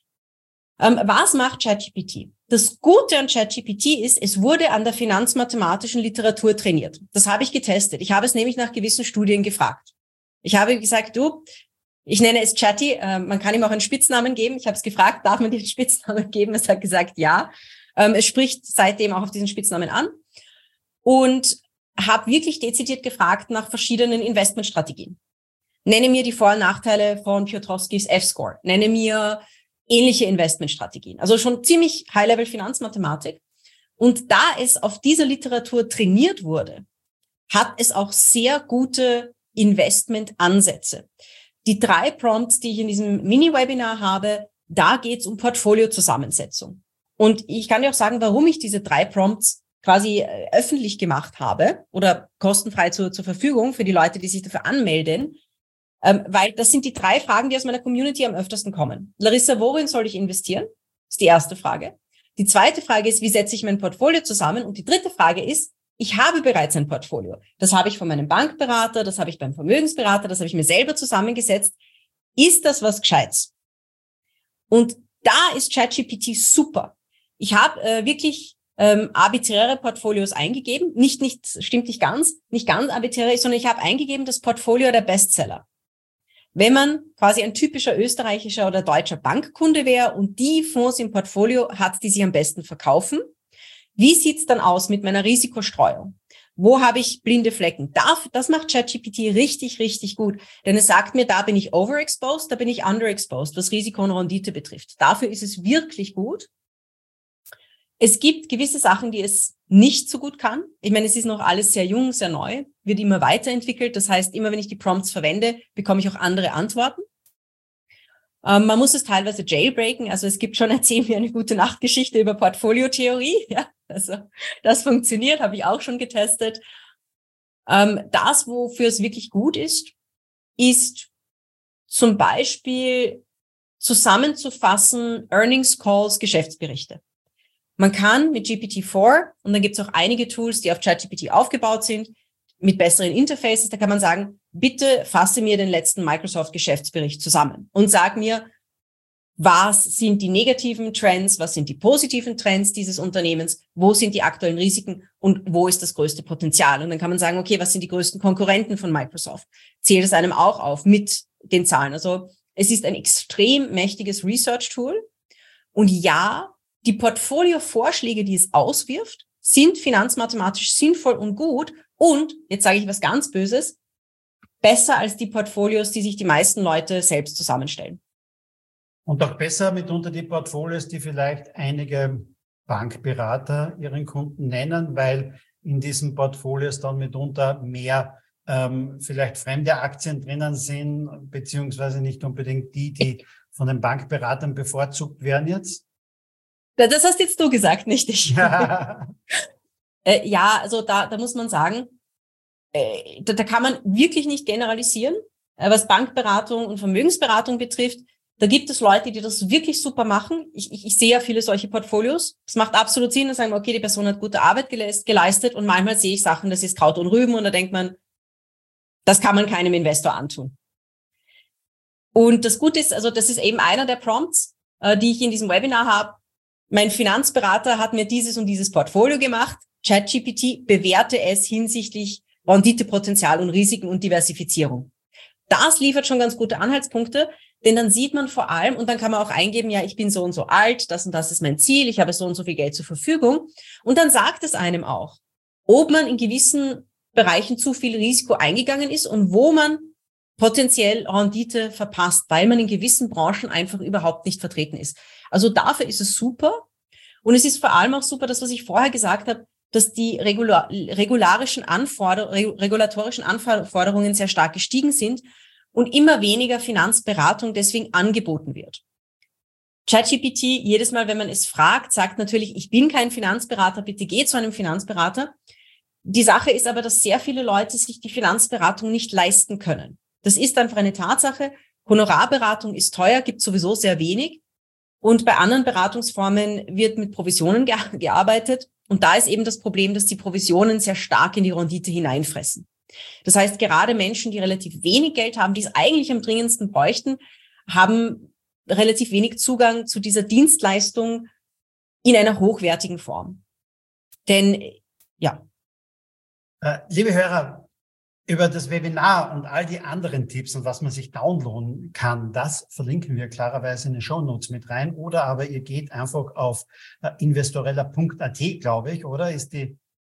Ähm, was macht ChatGPT? Das Gute an ChatGPT ist, es wurde an der finanzmathematischen Literatur trainiert. Das habe ich getestet. Ich habe es nämlich nach gewissen Studien gefragt. Ich habe gesagt, du, ich nenne es Chatty, äh, man kann ihm auch einen Spitznamen geben. Ich habe es gefragt, darf man dir einen Spitznamen geben? Es hat gesagt, ja. Ähm, es spricht seitdem auch auf diesen Spitznamen an. Und habe wirklich dezidiert gefragt nach verschiedenen Investmentstrategien. Nenne mir die Vor- und Nachteile von Piotrowskis F-Score. Nenne mir ähnliche Investmentstrategien. Also schon ziemlich High-Level Finanzmathematik. Und da es auf dieser Literatur trainiert wurde, hat es auch sehr gute Investmentansätze. Die drei Prompts, die ich in diesem Mini-Webinar habe, da geht es um Portfoliozusammensetzung. Und ich kann dir auch sagen, warum ich diese drei Prompts quasi öffentlich gemacht habe oder kostenfrei zur, zur Verfügung für die Leute, die sich dafür anmelden. Ähm, weil das sind die drei Fragen, die aus meiner Community am öftersten kommen. Larissa, worin soll ich investieren? Das ist die erste Frage. Die zweite Frage ist, wie setze ich mein Portfolio zusammen? Und die dritte Frage ist, ich habe bereits ein Portfolio. Das habe ich von meinem Bankberater, das habe ich beim Vermögensberater, das habe ich mir selber zusammengesetzt. Ist das was Gescheites? Und da ist ChatGPT super. Ich habe äh, wirklich ähm, arbiträre Portfolios eingegeben. Nicht, nicht, stimmt nicht ganz, nicht ganz arbiträre, sondern ich habe eingegeben das Portfolio der Bestseller. Wenn man quasi ein typischer österreichischer oder deutscher Bankkunde wäre und die Fonds im Portfolio hat, die sich am besten verkaufen, wie sieht's dann aus mit meiner Risikostreuung? Wo habe ich blinde Flecken? Das macht ChatGPT richtig, richtig gut. Denn es sagt mir, da bin ich overexposed, da bin ich underexposed, was Risiko und Rendite betrifft. Dafür ist es wirklich gut. Es gibt gewisse Sachen, die es nicht so gut kann. Ich meine, es ist noch alles sehr jung, sehr neu, wird immer weiterentwickelt. Das heißt, immer wenn ich die Prompts verwende, bekomme ich auch andere Antworten. Ähm, man muss es teilweise jailbreaken. Also es gibt schon, erzähl mir eine gute Nachtgeschichte über Portfoliotheorie. Ja, also das funktioniert, habe ich auch schon getestet. Ähm, das, wofür es wirklich gut ist, ist zum Beispiel zusammenzufassen Earnings Calls, Geschäftsberichte. Man kann mit G P T vier, und dann gibt es auch einige Tools, die auf ChatGPT aufgebaut sind, mit besseren Interfaces, da kann man sagen, bitte fasse mir den letzten Microsoft-Geschäftsbericht zusammen und sag mir, was sind die negativen Trends, was sind die positiven Trends dieses Unternehmens, wo sind die aktuellen Risiken und wo ist das größte Potenzial. Und dann kann man sagen, okay, was sind die größten Konkurrenten von Microsoft? Zählt es einem auch auf mit den Zahlen. Also es ist ein extrem mächtiges Research-Tool. Und ja, die Portfolio-Vorschläge, die es auswirft, sind finanzmathematisch sinnvoll und gut. Und, jetzt sage ich was ganz Böses, besser als die Portfolios, die sich die meisten Leute selbst zusammenstellen. Und auch besser mitunter die Portfolios, die vielleicht einige Bankberater ihren Kunden nennen, weil in diesen Portfolios dann mitunter mehr ähm, vielleicht fremde Aktien drinnen sind, beziehungsweise nicht unbedingt die, die von den Bankberatern bevorzugt werden jetzt. Das hast jetzt du gesagt, nicht ich. Ja, äh, ja, also da, da muss man sagen, äh, da, da kann man wirklich nicht generalisieren, äh, was Bankberatung und Vermögensberatung betrifft. Da gibt es Leute, die das wirklich super machen. Ich, ich, ich sehe ja viele solche Portfolios. Es macht absolut Sinn, da sagen wir, okay, die Person hat gute Arbeit geleistet, und manchmal sehe ich Sachen, das ist Kraut und Rüben, und da denkt man, das kann man keinem Investor antun. Und das Gute ist, also das ist eben einer der Prompts, äh, die ich in diesem Webinar habe. Mein Finanzberater hat mir dieses und dieses Portfolio gemacht. ChatGPT bewerte es hinsichtlich Renditepotenzial und Risiken und Diversifizierung. Das liefert schon ganz gute Anhaltspunkte, denn dann sieht man vor allem, und dann kann man auch eingeben, ja, ich bin so und so alt, das und das ist mein Ziel, ich habe so und so viel Geld zur Verfügung. Und dann sagt es einem auch, ob man in gewissen Bereichen zu viel Risiko eingegangen ist und wo man potenziell Rendite verpasst, weil man in gewissen Branchen einfach überhaupt nicht vertreten ist. Also dafür ist es super. Und es ist vor allem auch super, das, was ich vorher gesagt habe, dass die regular, regularischen Anforder, regulatorischen Anforderungen sehr stark gestiegen sind und immer weniger Finanzberatung deswegen angeboten wird. ChatGPT, jedes Mal, wenn man es fragt, sagt natürlich, ich bin kein Finanzberater, bitte geh zu einem Finanzberater. Die Sache ist aber, dass sehr viele Leute sich die Finanzberatung nicht leisten können. Das ist einfach eine Tatsache. Honorarberatung ist teuer, gibt sowieso sehr wenig. Und bei anderen Beratungsformen wird mit Provisionen ge- gearbeitet. Und da ist eben das Problem, dass die Provisionen sehr stark in die Rendite hineinfressen. Das heißt, gerade Menschen, die relativ wenig Geld haben, die es eigentlich am dringendsten bräuchten, haben relativ wenig Zugang zu dieser Dienstleistung in einer hochwertigen Form. Denn, ja. Äh, liebe Hörer, über das Webinar und all die anderen Tipps und was man sich downloaden kann, das verlinken wir klarerweise in den Shownotes mit rein. Oder aber ihr geht einfach auf äh, investorella punkt a t, glaube ich, oder? Ist die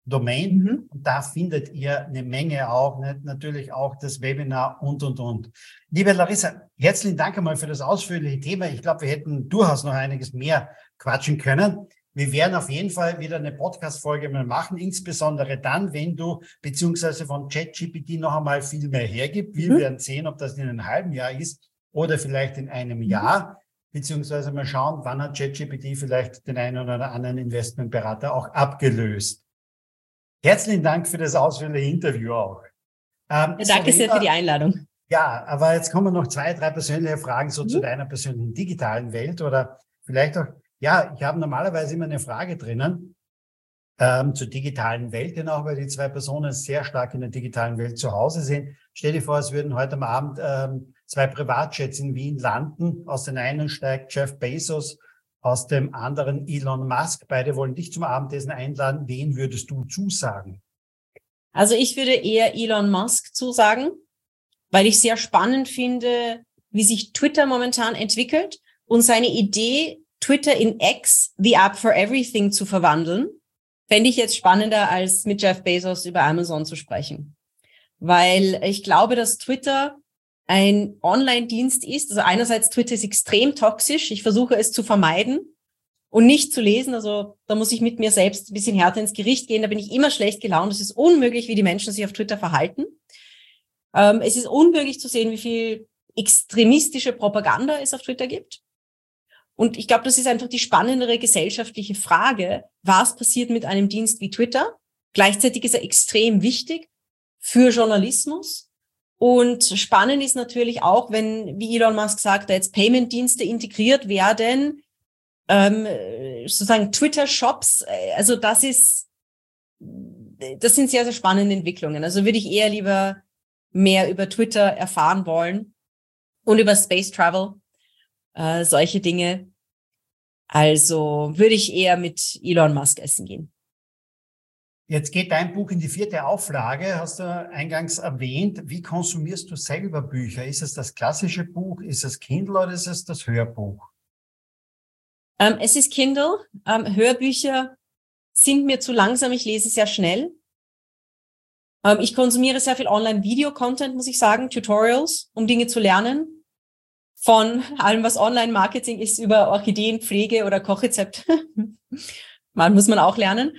Domain. Mhm. Und da findet ihr eine Menge auch, ne, natürlich auch das Webinar und, und, und. Liebe Larissa, herzlichen Dank einmal für das ausführliche Thema. Ich glaube, wir hätten durchaus noch einiges mehr quatschen können. Wir werden auf jeden Fall wieder eine Podcast-Folge mal machen, insbesondere dann, wenn du beziehungsweise von ChatGPT noch einmal viel mehr hergibt. Wir mhm. werden sehen, ob das in einem halben Jahr ist oder vielleicht in einem mhm. Jahr, beziehungsweise mal schauen, wann hat ChatGPT vielleicht den einen oder anderen Investmentberater auch abgelöst. Herzlichen Dank für das ausführliche Interview auch. Ähm, ja, danke sehr für die Einladung. Ja, aber jetzt kommen noch zwei, drei persönliche Fragen so mhm. zu deiner persönlichen digitalen Welt oder vielleicht auch. Ja, ich habe normalerweise immer eine Frage drinnen ähm, zur digitalen Welt, denn auch weil die zwei Personen sehr stark in der digitalen Welt zu Hause sind. Stell dir vor, es würden heute am Abend ähm, zwei Privatjets in Wien landen. Aus den einen steigt Jeff Bezos, aus dem anderen Elon Musk. Beide wollen dich zum Abendessen einladen. Wen würdest du zusagen? Also ich würde eher Elon Musk zusagen, weil ich sehr spannend finde, wie sich Twitter momentan entwickelt und seine Idee, Twitter in X, the app for everything, zu verwandeln, fände ich jetzt spannender, als mit Jeff Bezos über Amazon zu sprechen. Weil ich glaube, dass Twitter ein Online-Dienst ist. Also einerseits, Twitter ist extrem toxisch. Ich versuche es zu vermeiden und nicht zu lesen. Also da muss ich mit mir selbst ein bisschen härter ins Gericht gehen. Da bin ich immer schlecht gelaunt. Es ist unmöglich, wie die Menschen sich auf Twitter verhalten. Ähm, es ist unmöglich zu sehen, wie viel extremistische Propaganda es auf Twitter gibt. Und ich glaube, das ist einfach die spannendere gesellschaftliche Frage. Was passiert mit einem Dienst wie Twitter? Gleichzeitig ist er extrem wichtig für Journalismus. Und spannend ist natürlich auch, wenn, wie Elon Musk sagt, da jetzt Payment-Dienste integriert werden, ähm, sozusagen Twitter-Shops. Also das ist, das sind sehr, sehr spannende Entwicklungen. Also würde ich eher lieber mehr über Twitter erfahren wollen und über Space Travel. Äh, solche Dinge. Also würde ich eher mit Elon Musk essen gehen. Jetzt geht dein Buch in die vierte Auflage, hast du eingangs erwähnt. Wie konsumierst du selber Bücher? Ist es das klassische Buch? Ist es Kindle oder ist es das Hörbuch? Ähm, es ist Kindle. Ähm, Hörbücher sind mir zu langsam. Ich lese sehr schnell. Ähm, ich konsumiere sehr viel Online-Video-Content, muss ich sagen, Tutorials, um Dinge zu lernen. Von allem, was Online-Marketing ist, über Orchideenpflege oder Kochrezept. Man muss man auch lernen.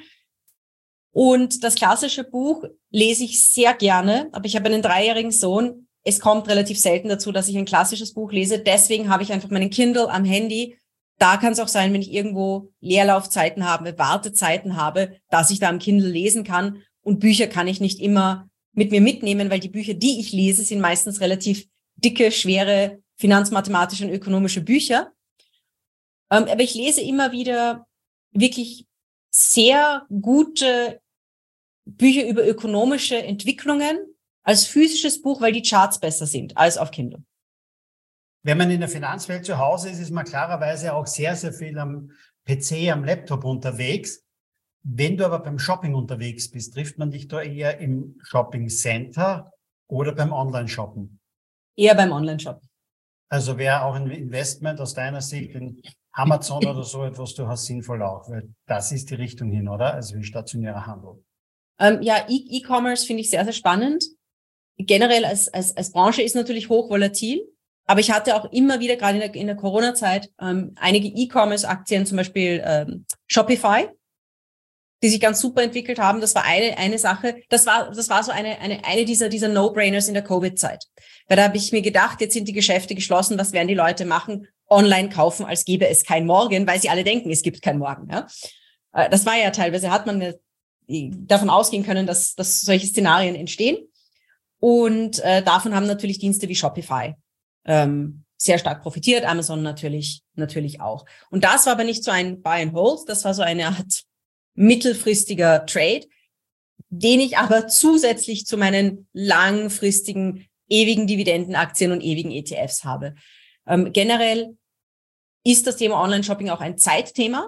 Und das klassische Buch lese ich sehr gerne, aber ich habe einen dreijährigen Sohn. Es kommt relativ selten dazu, dass ich ein klassisches Buch lese. Deswegen habe ich einfach meinen Kindle am Handy. Da kann es auch sein, wenn ich irgendwo Leerlaufzeiten habe, Wartezeiten habe, dass ich da am Kindle lesen kann. Und Bücher kann ich nicht immer mit mir mitnehmen, weil die Bücher, die ich lese, sind meistens relativ dicke, schwere finanzmathematische und ökonomische Bücher. Ähm, aber ich lese immer wieder wirklich sehr gute Bücher über ökonomische Entwicklungen als physisches Buch, weil die Charts besser sind als auf Kindle. Wenn man in der Finanzwelt zu Hause ist, ist man klarerweise auch sehr, sehr viel am P C, am Laptop unterwegs. Wenn du aber beim Shopping unterwegs bist, trifft man dich da eher im Shopping Center oder beim Online-Shoppen? Eher beim Online-Shoppen. Also wäre auch ein Investment aus deiner Sicht in Amazon oder so etwas durchaus sinnvoll auch, weil das ist die Richtung hin, oder? Also wie stationärer Handel. Ähm, ja, E- E-Commerce finde ich sehr, sehr spannend. Generell als, als, als Branche ist natürlich hochvolatil, aber ich hatte auch immer wieder, gerade in der, in der Corona-Zeit, ähm, einige E-Commerce-Aktien, zum Beispiel ähm, Shopify, die sich ganz super entwickelt haben. Das war eine eine Sache. Das war das war so eine eine eine dieser dieser No-Brainers in der Covid-Zeit. Weil da habe ich mir gedacht, jetzt sind die Geschäfte geschlossen, was werden die Leute machen? Online kaufen, als gäbe es kein Morgen, weil sie alle denken, es gibt kein Morgen. Ja? Das war ja teilweise, hat man davon ausgehen können, dass dass solche Szenarien entstehen. Und äh, davon haben natürlich Dienste wie Shopify ähm, sehr stark profitiert. Amazon natürlich natürlich auch. Und das war aber nicht so ein Buy and Hold, das war so eine Art mittelfristiger Trade, den ich aber zusätzlich zu meinen langfristigen, ewigen Dividendenaktien und ewigen E T Fs habe. Ähm, generell ist das Thema Online-Shopping auch ein Zeitthema,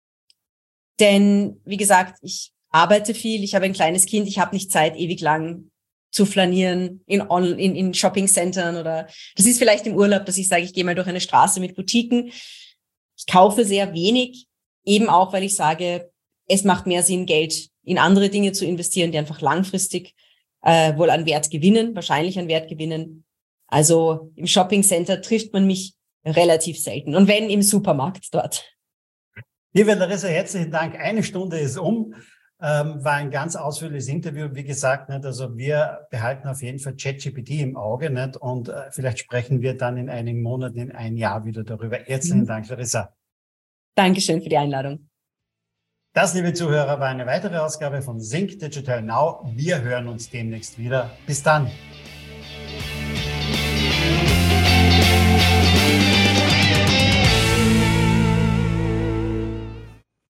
denn, wie gesagt, ich arbeite viel, ich habe ein kleines Kind, ich habe nicht Zeit, ewig lang zu flanieren in, in, in Shopping-Centern oder das ist vielleicht im Urlaub, dass ich sage, ich gehe mal durch eine Straße mit Boutiquen. Ich kaufe sehr wenig, eben auch, weil ich sage, es macht mehr Sinn, Geld in andere Dinge zu investieren, die einfach langfristig äh, wohl an Wert gewinnen, wahrscheinlich an Wert gewinnen. Also im Shoppingcenter trifft man mich relativ selten. Und wenn, im Supermarkt dort. Liebe Larissa, herzlichen Dank. Eine Stunde ist um. Ähm, war ein ganz ausführliches Interview. Wie gesagt, nicht, also wir behalten auf jeden Fall ChatGPT im Auge, nicht, und äh, vielleicht sprechen wir dann in einigen Monaten, in ein Jahr wieder darüber. Herzlichen mhm. Dank, Larissa. Dankeschön für die Einladung. Das, liebe Zuhörer, war eine weitere Ausgabe von Think Digital Now. Wir hören uns demnächst wieder. Bis dann.